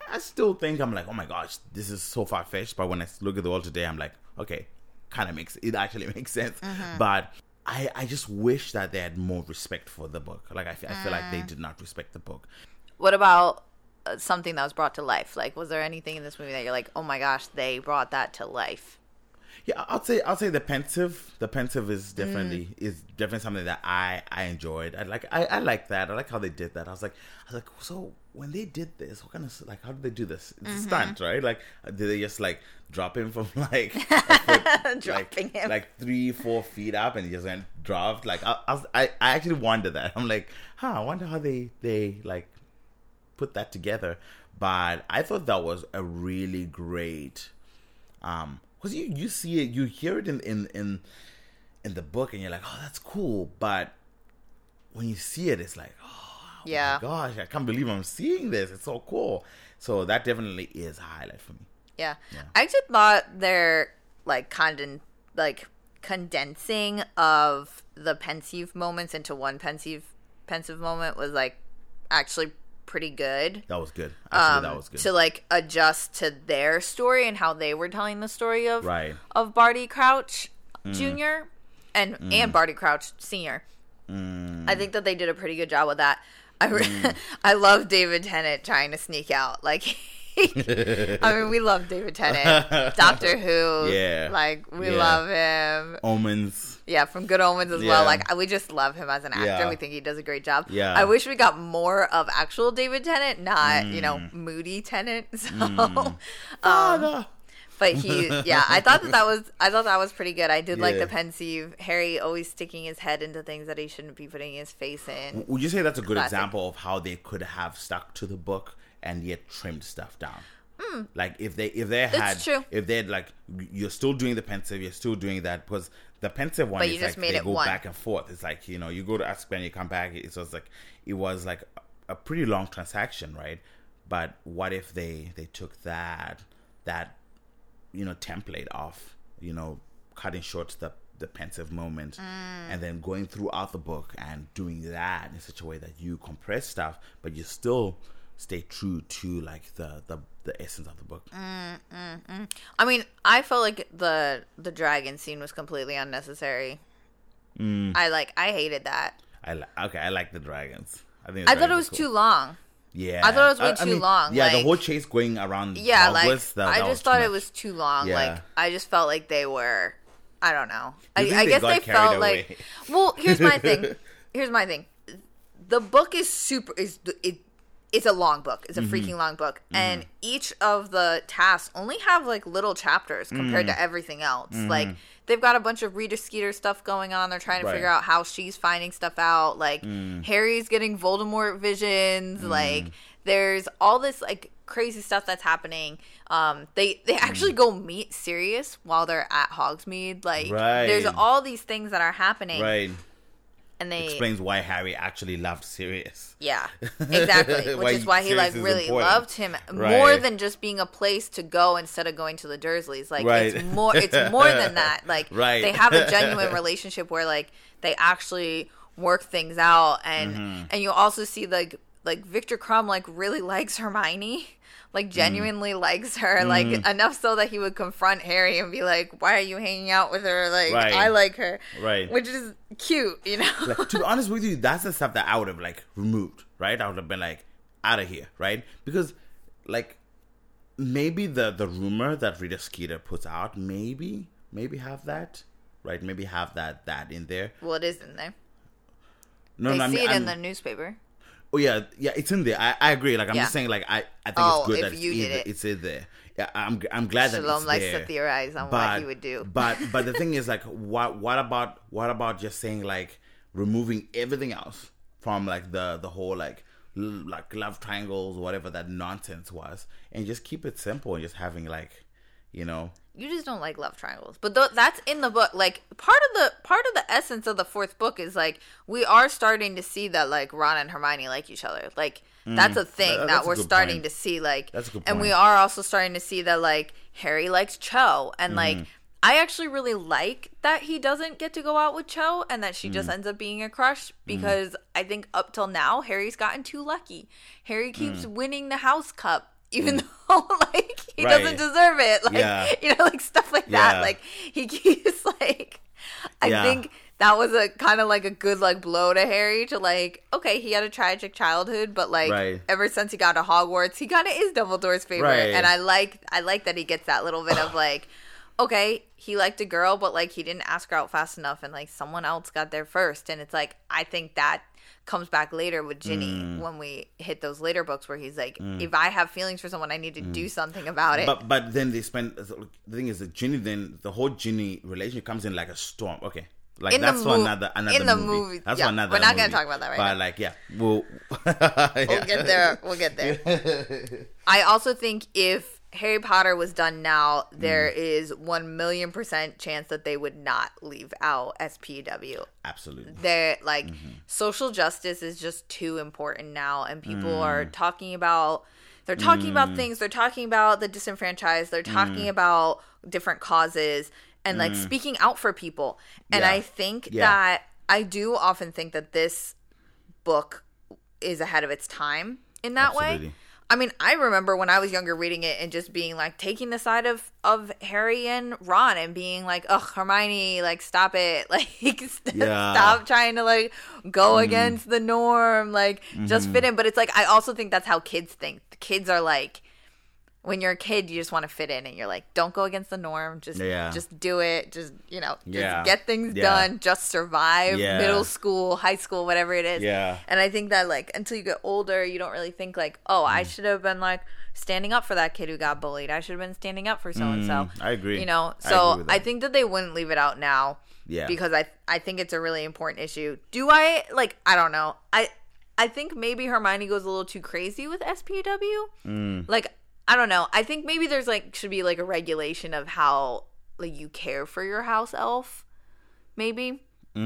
I still think I'm like, oh my gosh, this is so far fetched. But when I look at the world today, I'm like, okay, it actually makes sense. But I just wish that they had more respect for the book. Like I feel like they did not respect the book. What about something that was brought to life? Like, was there anything in this movie that you're like, oh my gosh, they brought that to life? Yeah, I'll say the pensive. The pensive is definitely something that I enjoyed. I like that. I like how they did that. I was like, so when they did this, what kind of like how did they do this? It's a stunt, right? Like, did they just like drop him from like a foot, dropping him like 3-4 feet up, and he just went dropped? Like I actually wondered that. I'm like, I wonder how they like put that together. But I thought that was a really great. Because you see it, you hear it in the book, and you're like, oh, that's cool. But when you see it, it's like, oh my gosh, I can't believe I'm seeing this. It's so cool. So that definitely is a highlight for me. Yeah. I just thought their like condensing of the pensive moments into one pensive moment was like actually pretty good. That was good. Actually, that was good. To like adjust to their story and how they were telling the story of Barty Crouch Jr. and Barty Crouch Sr. I think that they did a pretty good job with that. I love David Tennant trying to sneak out. Like, I mean, we love David Tennant. Doctor Who. Yeah. Like, we love him. Omens. Yeah, from Good Omens as well. Like, we just love him as an actor. Yeah. We think he does a great job. Yeah. I wish we got more of actual David Tennant, not, moody Tennant. So, but I thought that was pretty good. I did like the pensive Harry always sticking his head into things that he shouldn't be putting his face in. Would you say that's a good example of how they could have stuck to the book and yet trimmed stuff down? Like if they had like, you're still doing the pensive, you're still doing that, because the pensive one is like they go back and forth. It's like, you go to Azkaban, you come back. It was like a pretty long transaction, right? But what if they took that template off, cutting short the pensive moment, and then going throughout the book and doing that in such a way that you compress stuff, but you still stay true to like the essence of the book. I mean, I felt like the dragon scene was completely unnecessary. I hated that. I like the dragons. I thought it was too long. Yeah, I thought it was way too long. Yeah, the whole chase going around. Yeah, Hogwarts, I just thought it was too long. Yeah. Like, I just felt like they were. I don't know. I guess they felt away. Like. Well, here's my thing. The book is super. It's a long book. It's a freaking long book, and each of the tasks only have like little chapters compared to everything else. Like, they've got a bunch of Rita Skeeter stuff going on. They're trying to figure out how she's finding stuff out. Like, Harry's getting Voldemort visions. Like, there's all this like crazy stuff that's happening. They actually go meet Sirius while they're at Hogsmeade. Like, there's all these things that are happening. Right. And they explains why Harry actually loved Sirius. Yeah, exactly. Which is why he like really loved him more than just being a place to go instead of going to the Dursleys. Like, it's more than that. Like, they have a genuine relationship where like they actually work things out, and you also see like Victor Crumb like really likes Hermione. Like, genuinely likes her, like, enough so that he would confront Harry and be like, why are you hanging out with her? Like, I like her. Right. Which is cute, Like, to be honest with you, that's the stuff that I would have, like, removed, right? I would have been like, out of here, right? Because, like, maybe the rumor that Rita Skeeter puts out, maybe have that, right? Maybe have that in there. Well, it is in there. No, I see it in the newspaper. Oh yeah, it's in there. I agree. Like, I'm just saying, like, I think it's good that it's in there. Yeah, I'm glad that Shalom it's likes there. to theorize on what he would do. But the thing is, like, what about just saying, like, removing everything else from like the whole like love triangles, whatever that nonsense was, and just keep it simple and just having like, You just don't like love triangles, but that's in the book. Like, part of the essence of the fourth book is like we are starting to see that like Ron and Hermione like each other. Like, that's a thing that we're starting to see. Like, that's a good point. And we are also starting to see that like Harry likes Cho, and like I actually really like that he doesn't get to go out with Cho, and that she just ends up being a crush, because I think up till now Harry's gotten too lucky. Harry keeps winning the House Cup. even though like he Right. doesn't deserve it. Like Yeah. like stuff like that. Yeah. Like he keeps like I think that was a kind of like a good like blow to Harry to like, okay, he had a tragic childhood, but like Right. ever since he got to Hogwarts, he kind of is Dumbledore's favorite. Right. And I like that he gets that little bit of like, okay, he liked a girl, but like he didn't ask her out fast enough, and like someone else got there first. And it's like, I think that comes back later with Ginny when we hit those later books where he's like, if I have feelings for someone, I need to do something about it. But then they spend. The thing is, the whole Ginny relationship comes in like a storm. Okay. Like In the that's for another in the movie. movie, That's yeah, for another. we're not movie. gonna talk about that right but now. like, yeah, we'll We'll get there. I also think if Harry Potter was done now, there is 1,000,000% chance that they would not leave out SPW. Absolutely. They're like social justice is just too important now, and people are talking about. They're talking about things. They're talking about the disenfranchised. They're talking about different causes and like speaking out for people. And Yeah. I think that I do often think that this book is ahead of its time in that way. Absolutely. I mean, I remember when I was younger reading it and just being like taking the side of Harry and Ron and being like, ugh, Hermione, like stop it. Like stop trying to like go against the norm. Like just fit in. But it's like, I also think that's how kids think. The kids are like, when you're a kid, you just want to fit in and you're like, don't go against the norm. Just do it. Just, just get things done. Just survive middle school, high school, whatever it is. Yeah. And I think that like until you get older, you don't really think like, oh, I should have been like standing up for that kid who got bullied. I should have been standing up for so-and-so. I agree. So I think that they wouldn't leave it out now. Yeah. Because I think it's a really important issue. Do I, like, I don't know. I think maybe Hermione goes a little too crazy with SPW. Like, I don't know. I think maybe there's like should be like a regulation of how like you care for your house elf. Maybe.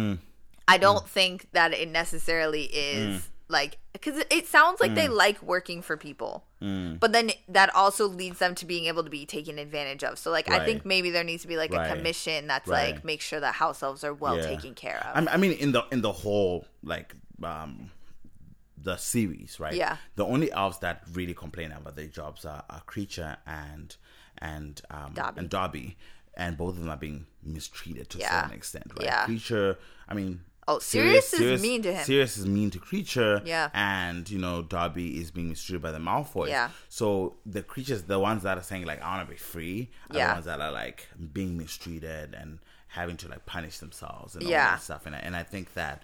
I don't think that it necessarily is like, because it sounds like they like working for people, but then that also leads them to being able to be taken advantage of. So like I think maybe there needs to be like a commission that's like make sure that house elves are well taken care of. I mean, in the whole like the series, right? Yeah. The only elves that really complain about their jobs are Kreacher and Dobby, and both of them are being mistreated to a certain extent, right? Yeah. Kreacher, I mean. Sirius is mean to him. Sirius is mean to Kreacher. Yeah. And, Dobby is being mistreated by the Malfoys. Yeah. So the creatures, the ones that are saying, like, I want to be free, are the ones that are, like, being mistreated and having to, like, punish themselves and all that stuff. And I think that,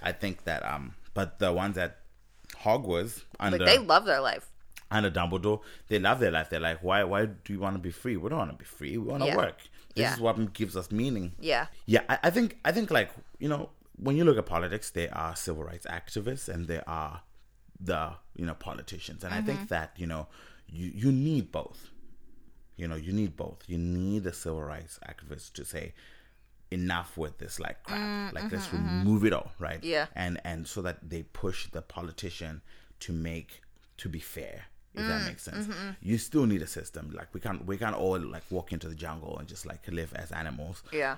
but the ones at Hogwarts, like, they love their life. Under Dumbledore, they love their life. They're like, why do you want to be free? We don't want to be free. We want to work. This is what gives us meaning. Yeah. Yeah, I think like, when you look at politics, there are civil rights activists and there are the, politicians. And I think that, you need both. You need both. You need the civil rights activists to say, enough with this like crap. Let's remove it all, right? Yeah. And so that they push the politician to be fair. If that makes sense. You still need a system. Like we can't all like walk into the jungle and just like live as animals. Yeah.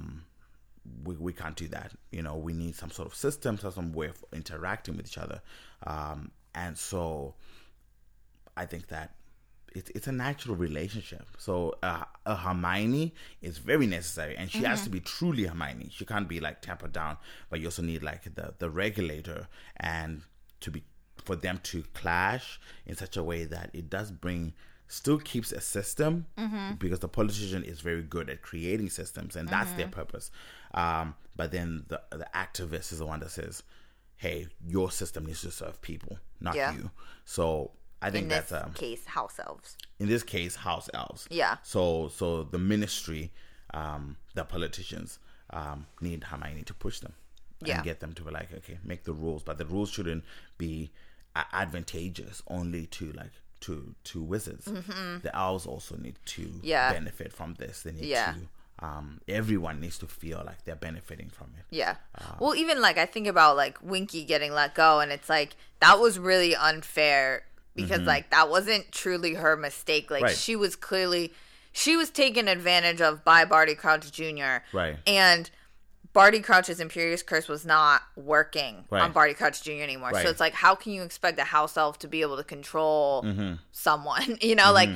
We can't do that. We need some sort of system, some way of interacting with each other. And so I think that it's a natural relationship. So a Hermione is very necessary, and she has to be truly Hermione. She can't be like tempered down, but you also need like the regulator, and for them to clash in such a way that it still keeps a system, because the politician is very good at creating systems, and that's their purpose. But then the activist is the one that says, hey, your system needs to serve people, not you. So I think that's in this case, house elves. In this case, house elves. Yeah. So the ministry, the politicians need Hermione to push them and get them to be like, okay, make the rules, but the rules shouldn't be advantageous only to like to wizards. The elves also need to benefit from this. They need to. Everyone needs to feel like they're benefiting from it. Yeah. Well, even like I think about like Winky getting let go, and it's like that was really unfair because like that wasn't truly her mistake. Like she was taken advantage of by Barty Crouch Jr. Right. And Barty Crouch's Imperious Curse was not working Right. on Barty Crouch Jr. anymore. Right. So it's like, how can you expect a house elf to be able to control someone? You know, like,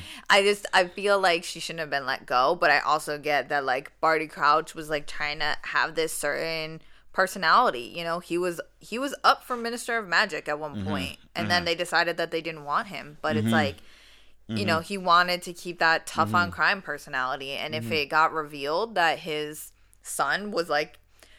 I feel like she shouldn't have been let go, but I also get that, like, Barty Crouch was, like, trying to have this certain personality. You know, he was up for Minister of Magic at one point, and then they decided that they didn't want him. But it's like, you know, he wanted to keep that tough on crime personality, and if it got revealed that his son was, like,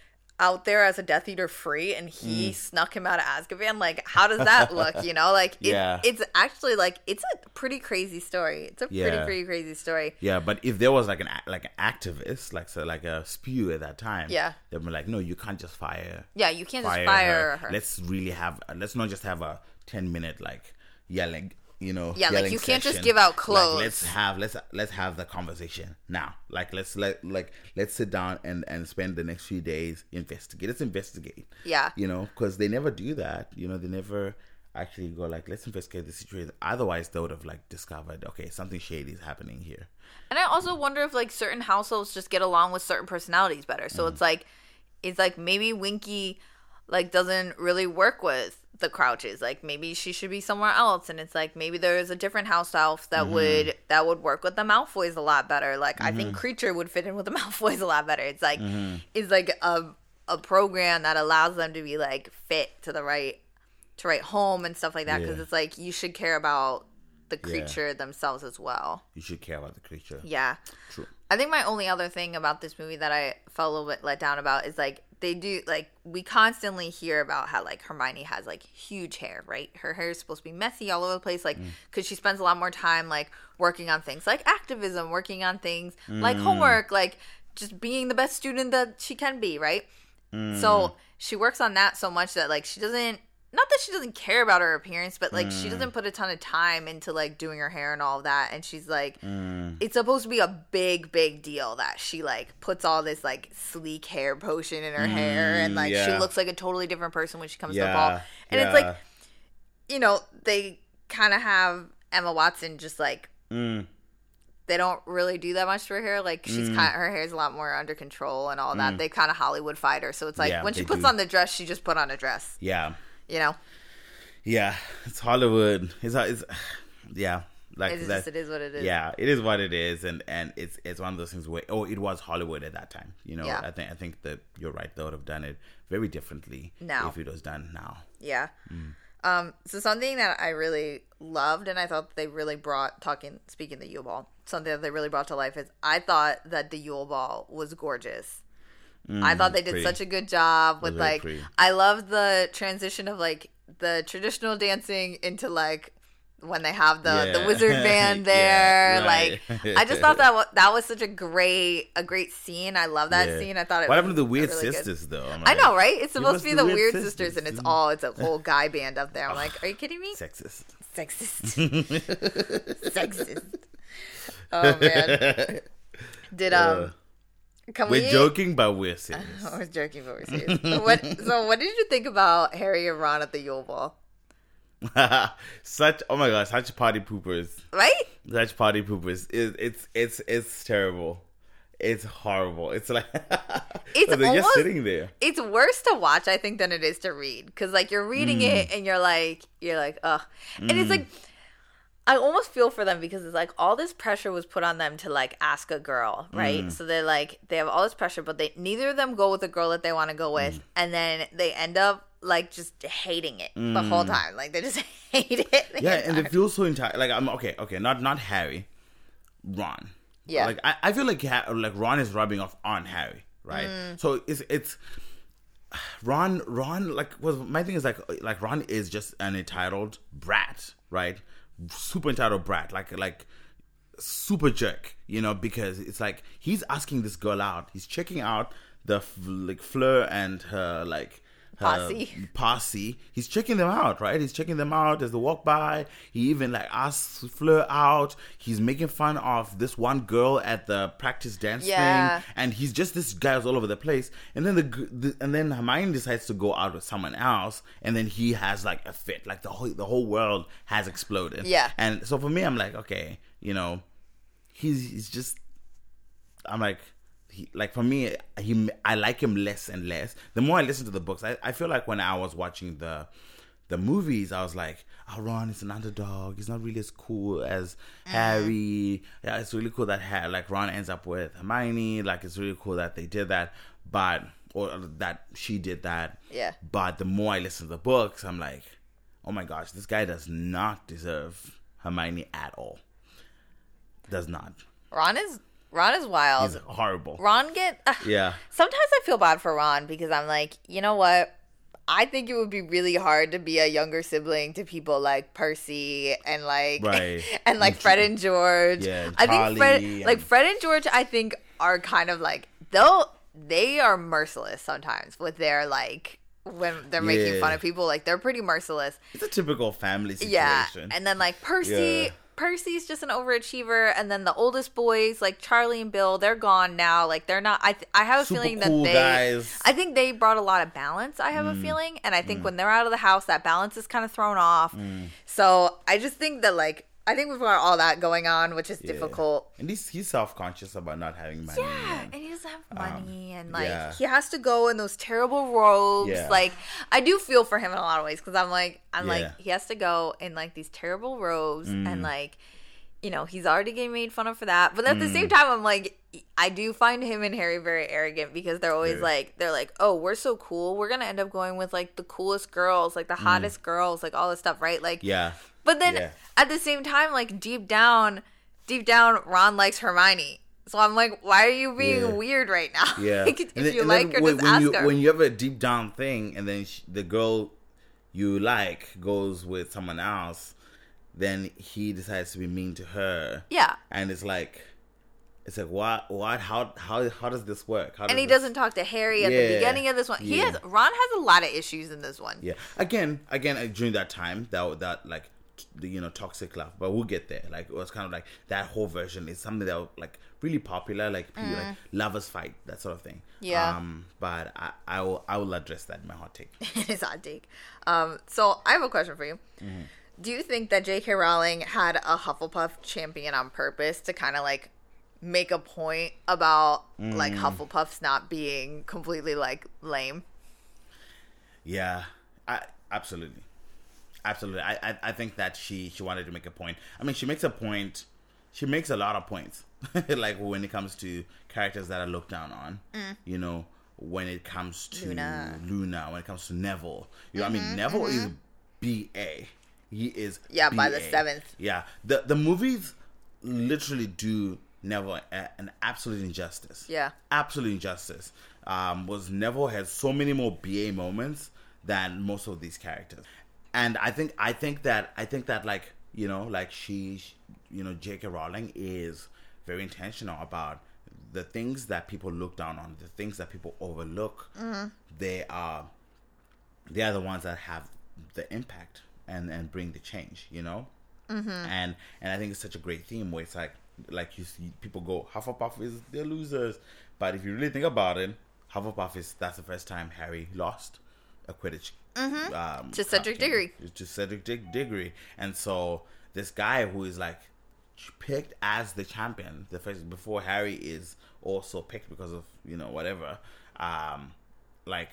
out there as a Death Eater free and he snuck him out of Azkaban, like, how does that look? You know, like, it's actually, like, it's a pretty crazy story. It's a pretty crazy story. Yeah, but if there was like an activist, like a spew at that time, they'd be like, no, you can't just fire. Yeah, you can't just fire her. Let's not just have a 10-minute like yelling. You know, yeah, like you can't just give out clothes. Like, let's have the conversation now. Like let's sit down and spend the next few days investigate. Let's investigate. Yeah, you know, because they never do that. You know, they never actually go like, let's investigate the situation. Otherwise, they would have like discovered, okay, something shady is happening here. And I also wonder if like certain households just get along with certain personalities better. So it's like maybe Winky like doesn't really work with the Crouches. Like maybe she should be somewhere else, and it's like maybe there is a different house elf that would work with the Malfoys a lot better. Like I think Creature would fit in with the Malfoys a lot better. It's like it's like a program that allows them to be like fit to the right home and stuff like that, because it's like you should care about the creature themselves as well. You should care about the creature. Yeah. True. I think my only other thing about this movie that I felt a little bit let down about is like they do, like, we constantly hear about how like Hermione has like huge hair, right? Her hair is supposed to be messy all over the place, like because she spends a lot more time like working on things like activism, working on things like homework, like just being the best student that she can be, right? So she works on that so much that like she doesn't, not that she doesn't care about her appearance, but like she doesn't put a ton of time into like doing her hair and all of that. And she's like, it's supposed to be a big deal that she like puts all this like sleek hair potion in her hair, and like she looks like a totally different person when she comes to the ball. And it's like, you know, they kind of have Emma Watson just like they don't really do that much to her hair. Like she's her hair is a lot more under control and all that. They kind of Hollywood-fied her, so it's like when she puts on the dress, she just put on a dress. Yeah. You know? Yeah, it's Hollywood. It's like it is what it is. Yeah, it is what it is, and it's one of those things where it was Hollywood at that time. You know, I think that you're right. They would have done it very differently now if it was done now. Yeah. So something that I really loved, and I thought they really brought speaking the Yule Ball, something that they really brought to life is I thought that the Yule Ball was gorgeous. I thought they did such a good job with like I love the transition of like the traditional dancing into like when they have the wizard band there. Like I just thought that was such a great scene. I love that scene. I thought it. What happened to the Weird really Sisters good. though? I know, right? It's supposed to be the Weird Sisters, and it's a whole guy band up there. I'm like, are you kidding me? Sexist. Sexist. Oh man. We're joking, but we're serious. I was joking, but we're serious. What did you think about Harry and Ron at the Yule Ball? Such party poopers, right? Such party poopers. It's terrible. It's horrible. It's like they're just sitting there. It's worse to watch, I think, than it is to read, because like you're reading it and you're like ugh, and it's like. I almost feel for them because it's like all this pressure was put on them to like ask a girl, right? So they're like they have all this pressure, but neither of them go with the girl that they want to go with, and then they end up like just hating it the whole time. Like they just hate it. And they feel so entire. Like I'm okay, not Harry, Ron. Yeah, like I feel like Ron is rubbing off on Harry, right? So it's Ron. Like my thing is like Ron is just an entitled brat, right? Super entitled brat, like super jerk, you know, because it's like he's asking this girl out. He's checking out the Fleur and her posse. He's checking them out, right? He's checking them out as they walk by. He even like asks Fleur out. He's making fun of this one girl at the practice dance thing, and he's just this guy's all over the place. And then and then Hermione decides to go out with someone else, and then he has like a fit. Like the whole world has exploded. Yeah. And so for me, I'm like, okay, you know, he's just. I'm like. for me, I like him less and less. The more I listen to the books, I feel like when I was watching the movies, I was like, oh, Ron is an underdog. He's not really as cool as Harry. Yeah, it's really cool that like Ron ends up with Hermione. Like, it's really cool that they did that, or that she did that. Yeah. But the more I listen to the books, I'm like, oh my gosh, this guy does not deserve Hermione at all. Does not. Ron is wild. He's horrible. Yeah. Sometimes I feel bad for Ron because I'm like, you know what? I think it would be really hard to be a younger sibling to people like Percy and like and like Fred and George. Yeah, I think Fred and George I think are kind of like they are merciless sometimes with their like when they're making fun of people, like they're pretty merciless. It's a typical family situation. Yeah. And then like Percy's just an overachiever, and then the oldest boys like Charlie and Bill, they're gone now. Like they're not. I have a feeling that guys. I think they brought a lot of balance. I have a feeling, and I think when they're out of the house, that balance is kind of thrown off. So I just think that like I think we've got all that going on, which is difficult. And he's self-conscious about not having money. Yeah, and he doesn't have money, and like he has to go in those terrible robes. Yeah. Like I do feel for him in a lot of ways because I'm like he has to go in like these terrible robes, and like you know he's already getting made fun of for that. But at the same time, I'm like I do find him and Harry very arrogant because they're always they're like, oh, we're so cool, we're gonna end up going with like the coolest girls, like the hottest girls, like all this stuff, right? Like But then at the same time, like deep down, Ron likes Hermione. So I'm like, why are you being weird right now? Yeah. Like, if you like her, just ask her. When you have a deep down thing, and then the girl you like goes with someone else, then he decides to be mean to her. Yeah. And it's like what? How does this work? And he doesn't talk to Harry at the beginning of this one. Ron has a lot of issues in this one. Yeah. Again, during that time, that like, toxic love, but we'll get there. Like, it was kind of like that whole version is something that was like really popular, like people like lovers fight, that sort of thing. Yeah. But I will address that in my hot take. His hot take. So I have a question for you. Do you think that J.K. Rowling had a Hufflepuff champion on purpose to kind of like make a point about like Hufflepuffs not being completely like lame? Yeah, absolutely. I think that she wanted to make a point. I mean, she makes a point. She makes a lot of points. Like when it comes to characters that are looked down on, when it comes to Luna, when it comes to Neville, I mean, Neville is BA. He is BA. By the 7th. Yeah, the movies literally do Neville an absolute injustice. Yeah, absolute injustice. Was Neville has so many more BA moments than most of these characters. And I think that like she J.K. Rowling is very intentional about the things that people look down on, the things that people overlook. They are the ones that have the impact and bring the change, And I think it's such a great theme where it's like you see people go, Hufflepuff they're losers, but if you really think about it, that's the first time Harry lost a Quidditch. To Cedric Diggory. To Cedric Diggory. And so this guy who is like picked as the champion before Harry is also picked because of whatever, like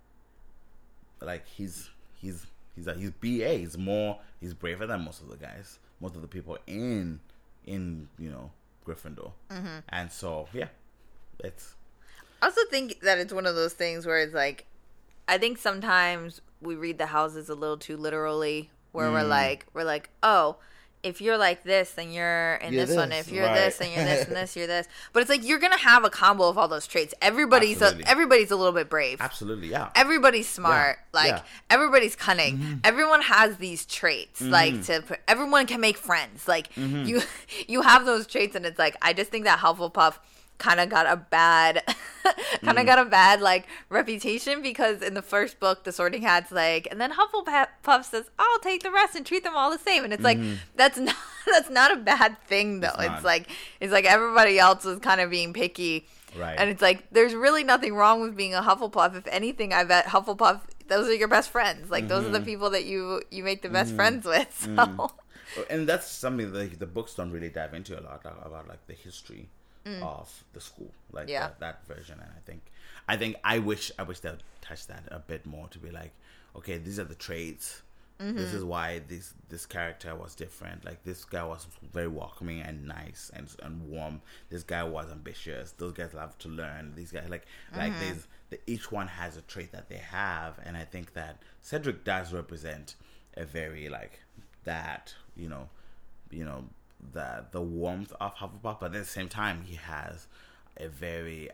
he's BA. He's braver than most of the guys, most of the people in Gryffindor. And so I also think that it's one of those things where it's like, I think sometimes we read the houses a little too literally, where we're like, oh, if you're like this, then you're in this one. If you're this, then you're this and this, you're this. But it's like you're gonna have a combo of all those traits. Everybody's a little bit brave. Absolutely, yeah. Everybody's smart. Everybody's cunning. Everyone has these traits. Everyone can make friends. Like you have those traits, and it's like I just think that Hufflepuff kind of got a bad like reputation because in the first book the Sorting Hat's like, and then Hufflepuff says, I'll take the rest and treat them all the same, and it's like that's not a bad thing though. It's like everybody else is kind of being picky, right? And it's like there's really nothing wrong with being a Hufflepuff. If anything, I bet Hufflepuff, those are your best friends. Like those are the people that you make the best friends with. So and that's something that the books don't really dive into a lot about, like the history of the school, like Yeah. that version. And I wish they'd touch that a bit more, to be like, okay, these are the traits. This is why this character was different. Like, this guy was very welcoming and nice and warm. This guy was ambitious. Those guys love to learn. These guys like each one has a trait that they have, and I think that Cedric does represent a very like that, the warmth of Hufflepuff, but at the same time he has a very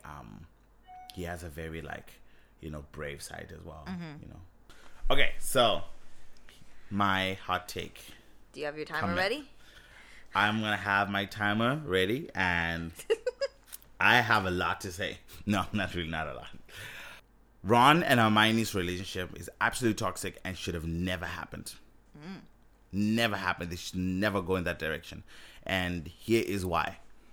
like, brave side as well. Okay, so my hot take. Do you have your timer ready? I'm gonna have my timer ready, and I have a lot to say. No, not a lot. Ron and Hermione's relationship is absolutely toxic and should have never happened. Never happened. They should never go in that direction. And here is why.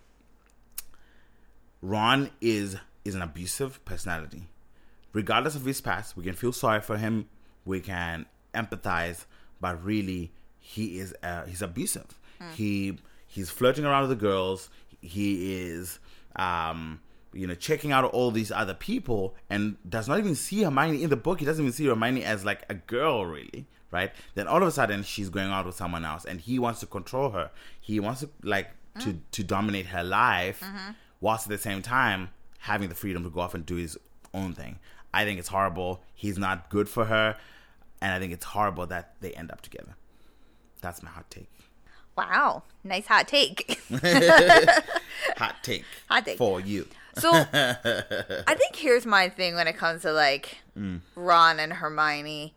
Ron is an abusive personality. Regardless of his past, we can feel sorry for him. We can empathize, but really, he's abusive. He's flirting around with the girls. He is, checking out all these other people, and does not even see Hermione in the book. He doesn't even see Hermione as like a girl, really, right? Then all of a sudden, she's going out with someone else, and he wants to control her. He wants to to dominate her life, whilst at the same time having the freedom to go off and do his own thing. I think it's horrible. He's not good for her. And I think it's horrible that they end up together. That's my hot take. Wow. Nice hot take. Hot take. Hot take. For you. So, I think here's my thing when it comes to, like, Ron and Hermione.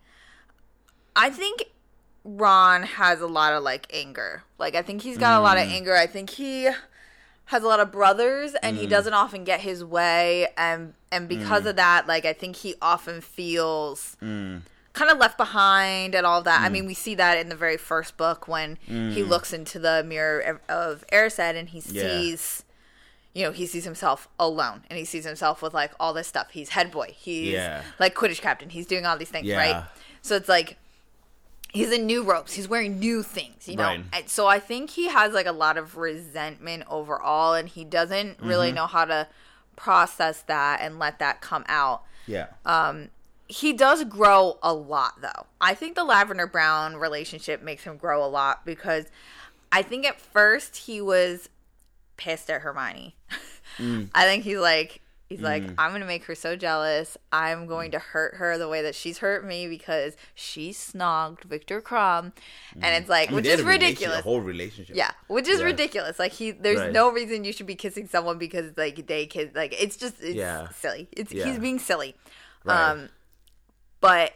I think Ron has a lot of, like, anger. Like, I think he's got a lot of anger. I think he has a lot of brothers, and he doesn't often get his way. And because of that, like, I think he often feels kind of left behind and all of that. I mean, we see that in the very first book when he looks into the mirror of Erised and he sees, he sees himself alone, and he sees himself with like all this stuff. He's head boy. He's like Quidditch captain. He's doing all these things, right? So it's like he's in new robes. He's wearing new things, you know? Right. And so I think he has like a lot of resentment overall, and he doesn't really know how to process that and let that come out. Yeah. He does grow a lot, though. I think the Lavender Brown relationship makes him grow a lot, because I think at first he was pissed at Hermione. I think he's like, I'm going to make her so jealous. I'm going to hurt her the way that she's hurt me because she snogged Victor Crumb. And it's like, which is ridiculous. A whole relationship. Yeah, which is ridiculous. Like, there's no reason you should be kissing someone because, like, they kiss. Like, it's just, silly. He's being silly. Right. But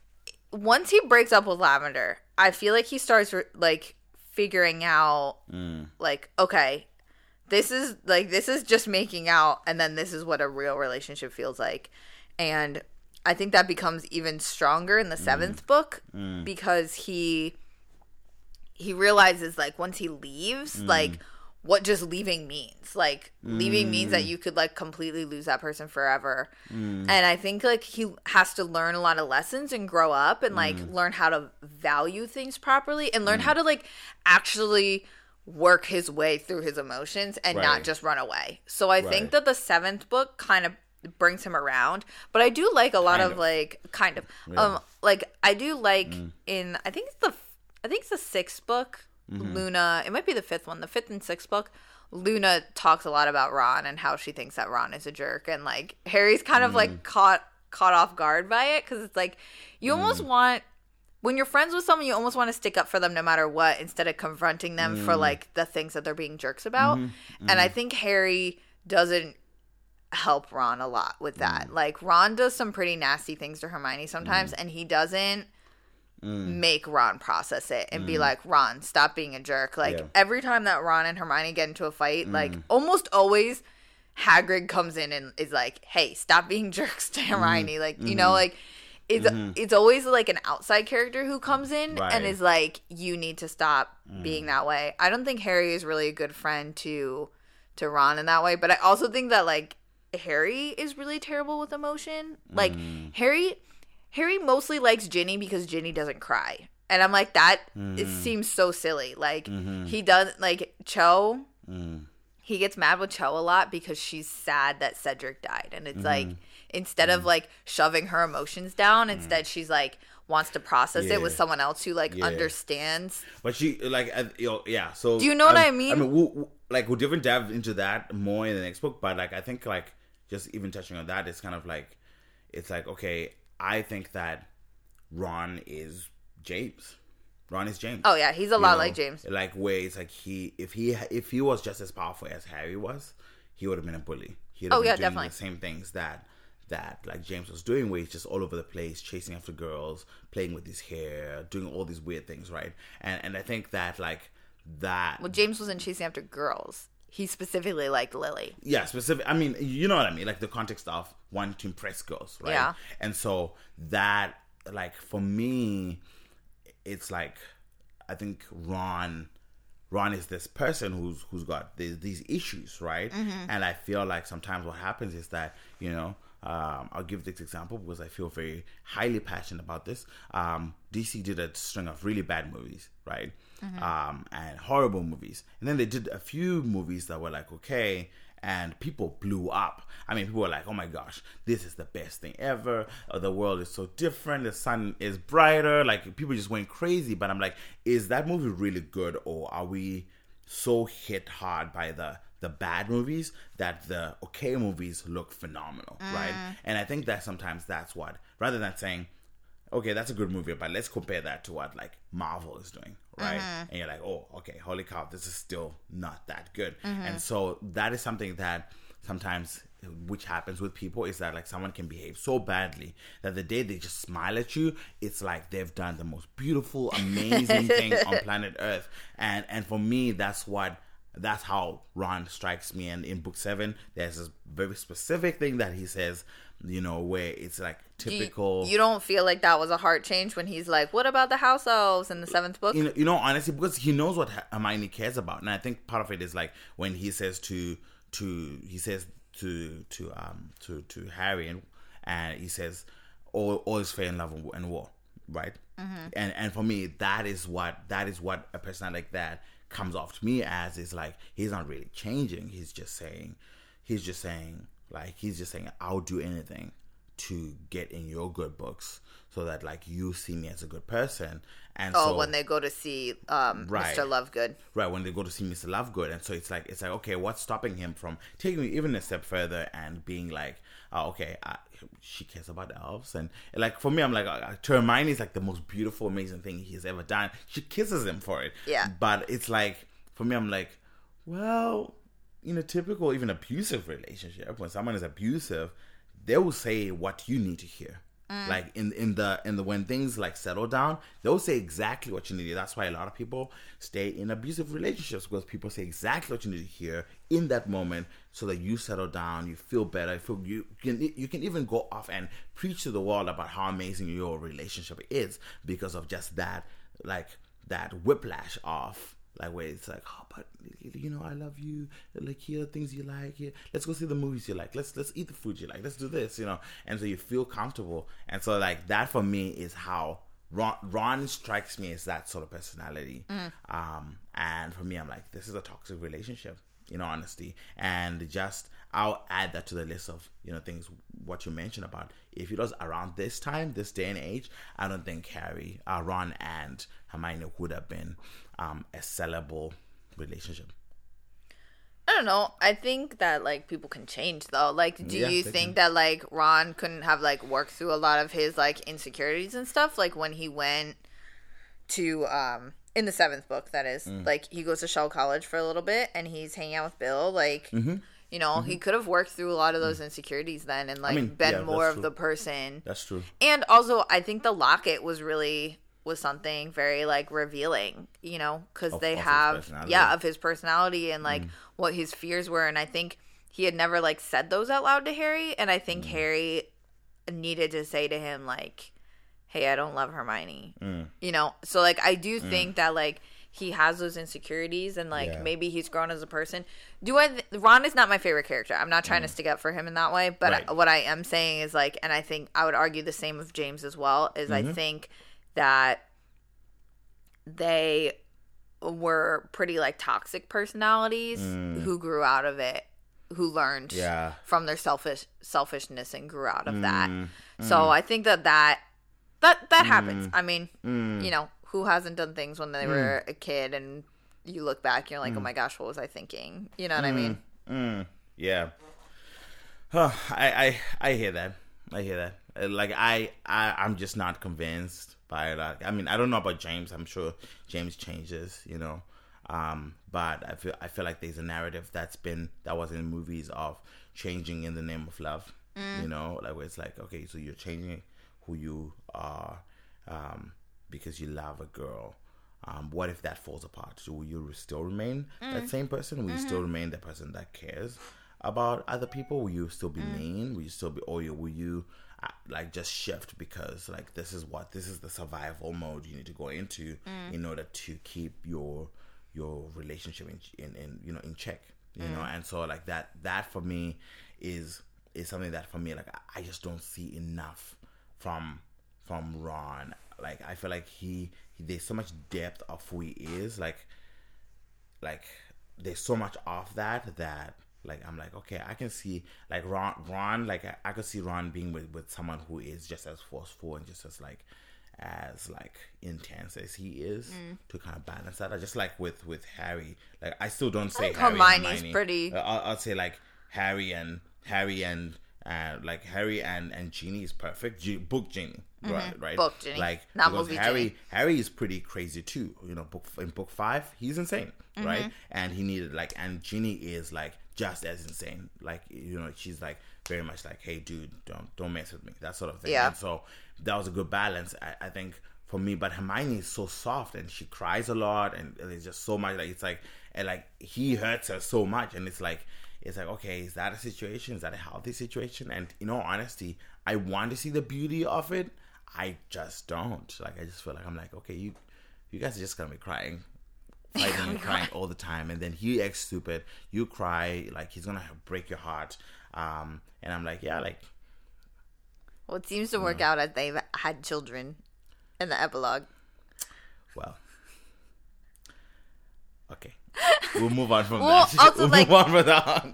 once he breaks up with Lavender, I feel like he starts like figuring out like, okay, this is just making out, and then this is what a real relationship feels like. And I think that becomes even stronger in the seventh book because he realizes, like, once he leaves, like, what just leaving means. Like, leaving means that you could, like, completely lose that person forever. And I think, like, he has to learn a lot of lessons and grow up and, like, learn how to value things properly and learn how to, like, actually work his way through his emotions and not just run away. So I think that the seventh book kind of brings him around. But I do like a lot of, like, kind of. Like, I do like in, I think it's the sixth book, Luna, it might be the fifth one, the fifth and sixth book, Luna talks a lot about Ron and how she thinks that Ron is a jerk, and like Harry's kind of like caught off guard by it, because it's like you almost want, when you're friends with someone, you almost want to stick up for them no matter what, instead of confronting them for like the things that they're being jerks about. And I think Harry doesn't help Ron a lot with that. Like, Ron does some pretty nasty things to Hermione sometimes, and he doesn't make Ron process it and be like, Ron, stop being a jerk. Like, every time that Ron and Hermione get into a fight, like, almost always Hagrid comes in and is like, hey, stop being jerks to Hermione. Like, you know, like, it's always like an outside character who comes in and is like, you need to stop being that way. I don't think Harry is really a good friend to Ron in that way, but I also think that, like, Harry is really terrible with emotion. Like, Harry mostly likes Ginny because Ginny doesn't cry. And I'm like, that it seems so silly. Like, he does, like, Cho, he gets mad with Cho a lot because she's sad that Cedric died. And it's like, instead of like shoving her emotions down, instead she's like, wants to process it with someone else who like understands. But she like, so. Do you know what I mean? I mean, we'll different dive into that more in the next book, but like, I think like, just even touching on that, it's kind of like, it's like, okay, I think that Ron is James. Ron is James. Oh yeah, he's a lot like James. Like where it's like if he was just as powerful as Harry was, he would have been a bully. He'd have been doing definitely the same things that like James was doing, where he's just all over the place, chasing after girls, playing with his hair, doing all these weird things, right? And I think that like that. Well, James wasn't chasing after girls. He specifically liked Lily. Yeah, specific. I mean, you know what I mean, like the context of wanting to impress girls, right? Yeah. And so that, like, for me, it's like, I think Ron is this person who's got these issues, right? And I feel like sometimes what happens is that, you know, I'll give this example because I feel very highly passionate about this. DC did a string of really bad movies, right? And horrible movies. And then they did a few movies that were like, okay, and people blew up. I mean, people were like, oh my gosh, this is the best thing ever. The world is so different. The sun is brighter. Like, people just went crazy. But I'm like, is that movie really good? Or are we so hit hard by the bad movies that the okay movies look phenomenal, right? And I think that sometimes that's what, rather than saying, okay, that's a good movie, but let's compare that to what like Marvel is doing, right? And you're like, oh, okay, holy cow, this is still not that good. And so that is something that sometimes, which happens with people, is that like someone can behave so badly that the day they just smile at you, it's like they've done the most beautiful, amazing thing on planet Earth. And for me, that's how Ron strikes me. And in book 7, there's this very specific thing that he says, you know, where it's like typical. You don't feel like that was a heart change when he's like, what about the house elves in the 7th book? You know, honestly, because he knows what Hermione cares about. And I think part of it is like when he says to Harry, and he says, all is fair in love and war, right? And for me, that is what a person like that comes off to me as, is like, he's not really changing. He's just saying, I'll do anything to get in your good books so that like you see me as a good person. And so when they go to see Mr. Lovegood. Right, when they go to see Mr. Lovegood. And so it's like, okay, what's stopping him from taking me even a step further and being like, she cares about elves. And like, for me, I'm like, to Hermione is like the most beautiful, amazing thing he's ever done. She kisses him for it. Yeah. But it's like, for me, I'm like, well, in a typical, even abusive relationship, when someone is abusive, they will say what you need to hear. Like in the when things like settle down, they'll say exactly what you need. That's why a lot of people stay in abusive relationships, because people say exactly what you need to hear in that moment, so that you settle down, you feel better, you can even go off and preach to the world about how amazing your relationship is, because of just that, like that whiplash of, like, where it's like, oh, but you know, I love you. Like, here are things you like. Here, let's go see the movies you like. Let's eat the food you like. Let's do this, you know. And so you feel comfortable. And so like that for me is how Ron strikes me as that sort of personality. And for me, I'm like, this is a toxic relationship, in honesty. And just, I'll add that to the list of, you know, things, what you mentioned about, if it was around this time, this day and age, I don't think Ron and Hermione would have been a sellable relationship. I don't know. I think that like people can change though. Like, do you think that like Ron couldn't have like worked through a lot of his like insecurities and stuff? Like when he went to in the 7th book, that is, like he goes to Shell College for a little bit and he's hanging out with Bill. Like, you know, he could have worked through a lot of those insecurities then and like been more of the person. That's true. And also, I think the locket was something very like revealing, you know, because they have of his personality and like what his fears were. And I think he had never like said those out loud to Harry, and I think Harry needed to say to him like, hey, I don't love Hermione, you know. So like I do think that like he has those insecurities, and like maybe he's grown as a person. Ron is not my favorite character. I'm not trying to stick up for him in that way, but what I am saying is like, and I think I would argue the same of James as well, is I think that they were pretty like toxic personalities who grew out of it, who learned from their selfishness and grew out of that. So I think that happens. I mean, you know, who hasn't done things when they were a kid and you look back, you're like, oh my gosh, what was I thinking? You know what I mean? Yeah. Huh, I hear that. I hear that. Like I'm just not convinced by it. I mean, I don't know about James. I'm sure James changes, you know. But I feel like there's a narrative that was in movies of changing in the name of love. You know, like where it's like, okay, so you're changing who you are because you love a girl. What if that falls apart? So will you still remain that same person? Will you still remain the person that cares about other people? Will you still be mean? Will you still be, or will you like just shift because like this is the survival mode you need to go into in order to keep your relationship in you know, in check, you know? And so like that for me is something that for me, like, I just don't see enough from Ron. Like, I feel like there's so much depth of who he is, like there's so much of that like, I'm like, okay, I can see, like, Ron, like, I could see Ron being with someone who is just as forceful and just as intense as he is, to kind of balance that. I just like with Harry, like, I still don't say Hermione's pretty. I'll say, like, Harry and like, Harry and Ginny is perfect. Book Ginny, right? Book Ginny, like, not because movie Harry. Ginny. Harry is pretty crazy too. You know, in book 5, he's insane, right? And he needed, like, and Ginny is like just as insane. Like, you know, she's like very much like, hey, dude, don't mess with me, that sort of thing. Yeah. And so that was a good balance, I think, for me. But Hermione is so soft and she cries a lot, and there's just so much, like, it's like, and like, he hurts her so much, and it's like, okay, is that a situation? Is that a healthy situation? And in all honesty, I want to see the beauty of it. I just don't. Like, I just feel like, I'm like, okay, you guys are just gonna be crying, fighting and crying all the time, and then he acts stupid, you cry, like, he's gonna break your heart. And I'm like, yeah, like, well, it seems to work out as they've had children in the epilogue. Well, okay. We'll move on from Well, that. also, We'll like- move on from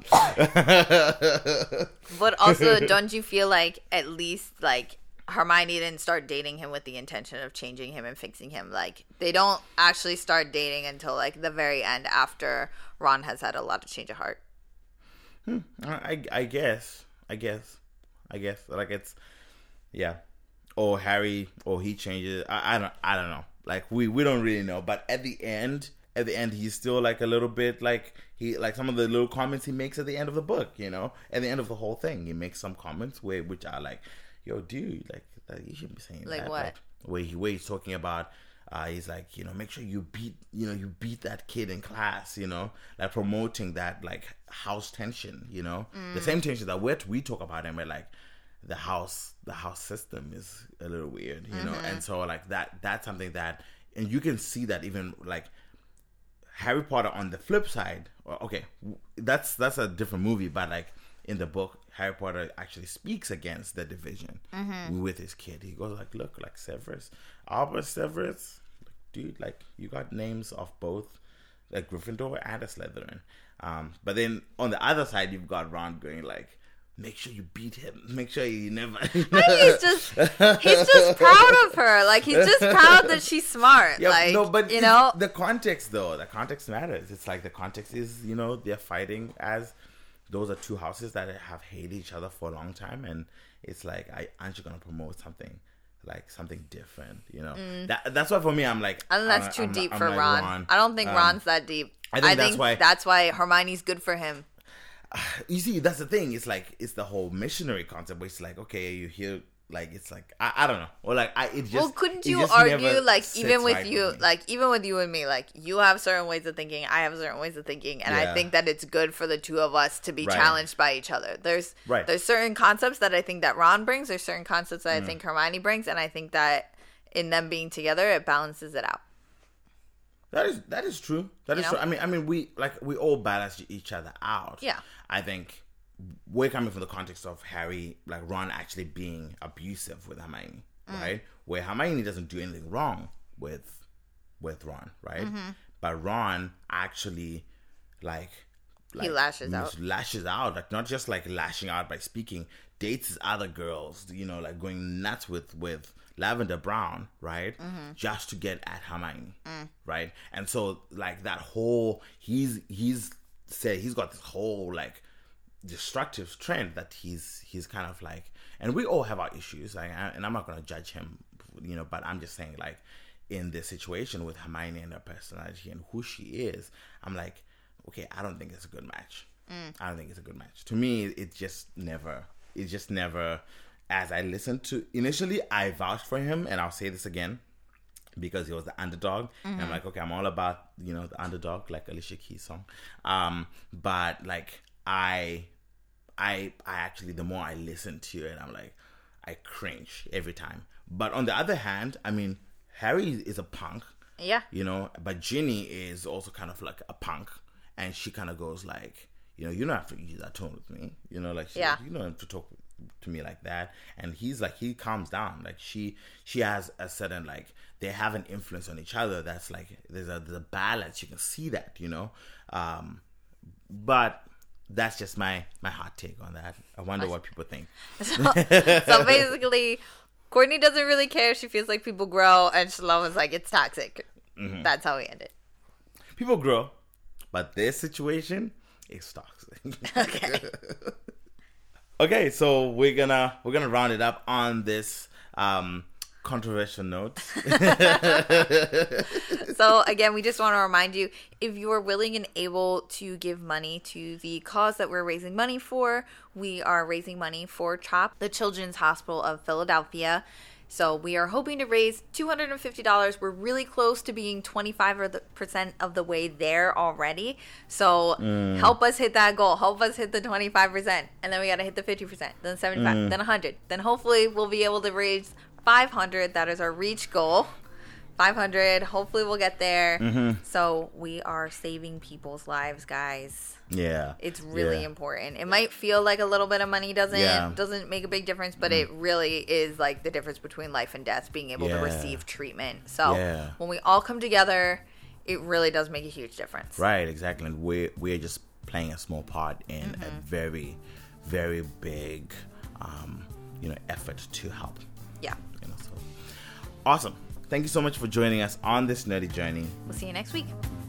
that. But also, don't you feel like at least, like, Hermione didn't start dating him with the intention of changing him and fixing him? Like, they don't actually start dating until, like, the very end, after Ron has had a lot of change of heart. I guess. Like, it's, yeah. Or Harry, or he changes. I don't know. Like, we don't really know. But at the end, he's still, like, a little bit, like, he, like, some of the little comments he makes at the end of the book, you know, at the end of the whole thing, he makes some comments which are like, yo, dude, like, you shouldn't be saying like that. what? Like, where he's talking about, he's like, you know, make sure you beat that kid in class, you know, like, promoting that, like, house tension, you know, the same tension that we talk about, and we're like, the house system is a little weird, you know, and so, like, that's something that, and you can see that even, like, Harry Potter on the flip side, okay, that's a different movie, but, like, in the book, Harry Potter actually speaks against the division with his kid. He goes like, look, like, Albus Severus, dude, like, you got names of both, like, Gryffindor and a Slytherin. But then on the other side, you've got Ron going like, make sure you beat him. Make sure you never. He's just proud of her. Like, he's just proud that she's smart. Yeah, like, no, but you know, the context, though, the context matters. It's like, the context is, you know, they're fighting as those are two houses that have hated each other for a long time, and it's like, aren't you gonna promote something different? You know, that's why for me, I'm like, I think that's too deep for like, Ron. I don't think Ron's that deep. I think that's why Hermione's good for him. You see, that's the thing. It's like, it's the whole missionary concept where it's like, okay, you hear, like, it's like, I don't know, or like, couldn't you argue, like, even with you, like, even with you and me, like, you have certain ways of thinking, I have certain ways of thinking, and I think that it's good for the two of us to be challenged by each other. There's certain concepts that I think that Ron brings, there's certain concepts that I think Hermione brings, and I think that in them being together, it balances it out. That is true. That is true. I mean, we all balance each other out. Yeah. I think we're coming from the context of Harry, like, Ron actually being abusive with Hermione, right? Where Hermione doesn't do anything wrong with Ron, right? but Ron actually he lashes out. Like not just like lashing out by speaking, dates his other girls, you know, like going nuts with Lavender Brown, right? Just to get at Hermione, right? And so like that whole he's said he's got this whole like destructive trend that he's kind of like, and we all have our issues, like, and I'm not gonna judge him, you know, but I'm just saying like in this situation with Hermione and her personality and who she is, I'm like, okay, I don't think it's a good match. I don't think it's a good match. To me, it just never, as I listened to, initially I vouched for him, and I'll say this again, because he was the underdog. And I'm like, okay, I'm all about, you know, the underdog, like Alicia Keys' song. But like, I actually, the more I listen to it, I'm like, I cringe every time. But on the other hand, I mean, Harry is a punk. Yeah. You know, but Ginny is also kind of like a punk. And she kind of goes like, you know, you don't have to use that tone with me. You know, like, you don't have to talk to me like that. And he's like, he calms down. Like, she has a certain, like, they have an influence on each other that's like, there's a balance. You can see that, you know. But that's just my hot take on that. I wonder what people think. So basically, Courtney doesn't really care. She feels like people grow, and Shalom is like, it's toxic. That's how we end it. People grow. But this situation is toxic. Okay. Okay, so we're gonna round it up on this controversial note. So again, we just want to remind you, if you are willing and able to give money to the cause that we're raising money for, we are raising money for CHOP, the Children's Hospital of Philadelphia. So we are hoping to raise $250. We're really close to being 25% of the way there already. So help us hit that goal. Help us hit the 25%. And then we got to hit the 50%, then 75, then 100. Then hopefully we'll be able to raise 500. That is our reach goal. 500. Hopefully we'll get there. So we are saving people's lives, guys. Yeah. It's really important. It might feel like a little bit of money doesn't make a big difference, but it really is like the difference between life and death, being able to receive treatment. So when we all come together, it really does make a huge difference. Right, exactly. And we're just playing a small part in a very, very big effort to help. Yeah. You know, so awesome. Thank you so much for joining us on this nerdy journey. We'll see you next week.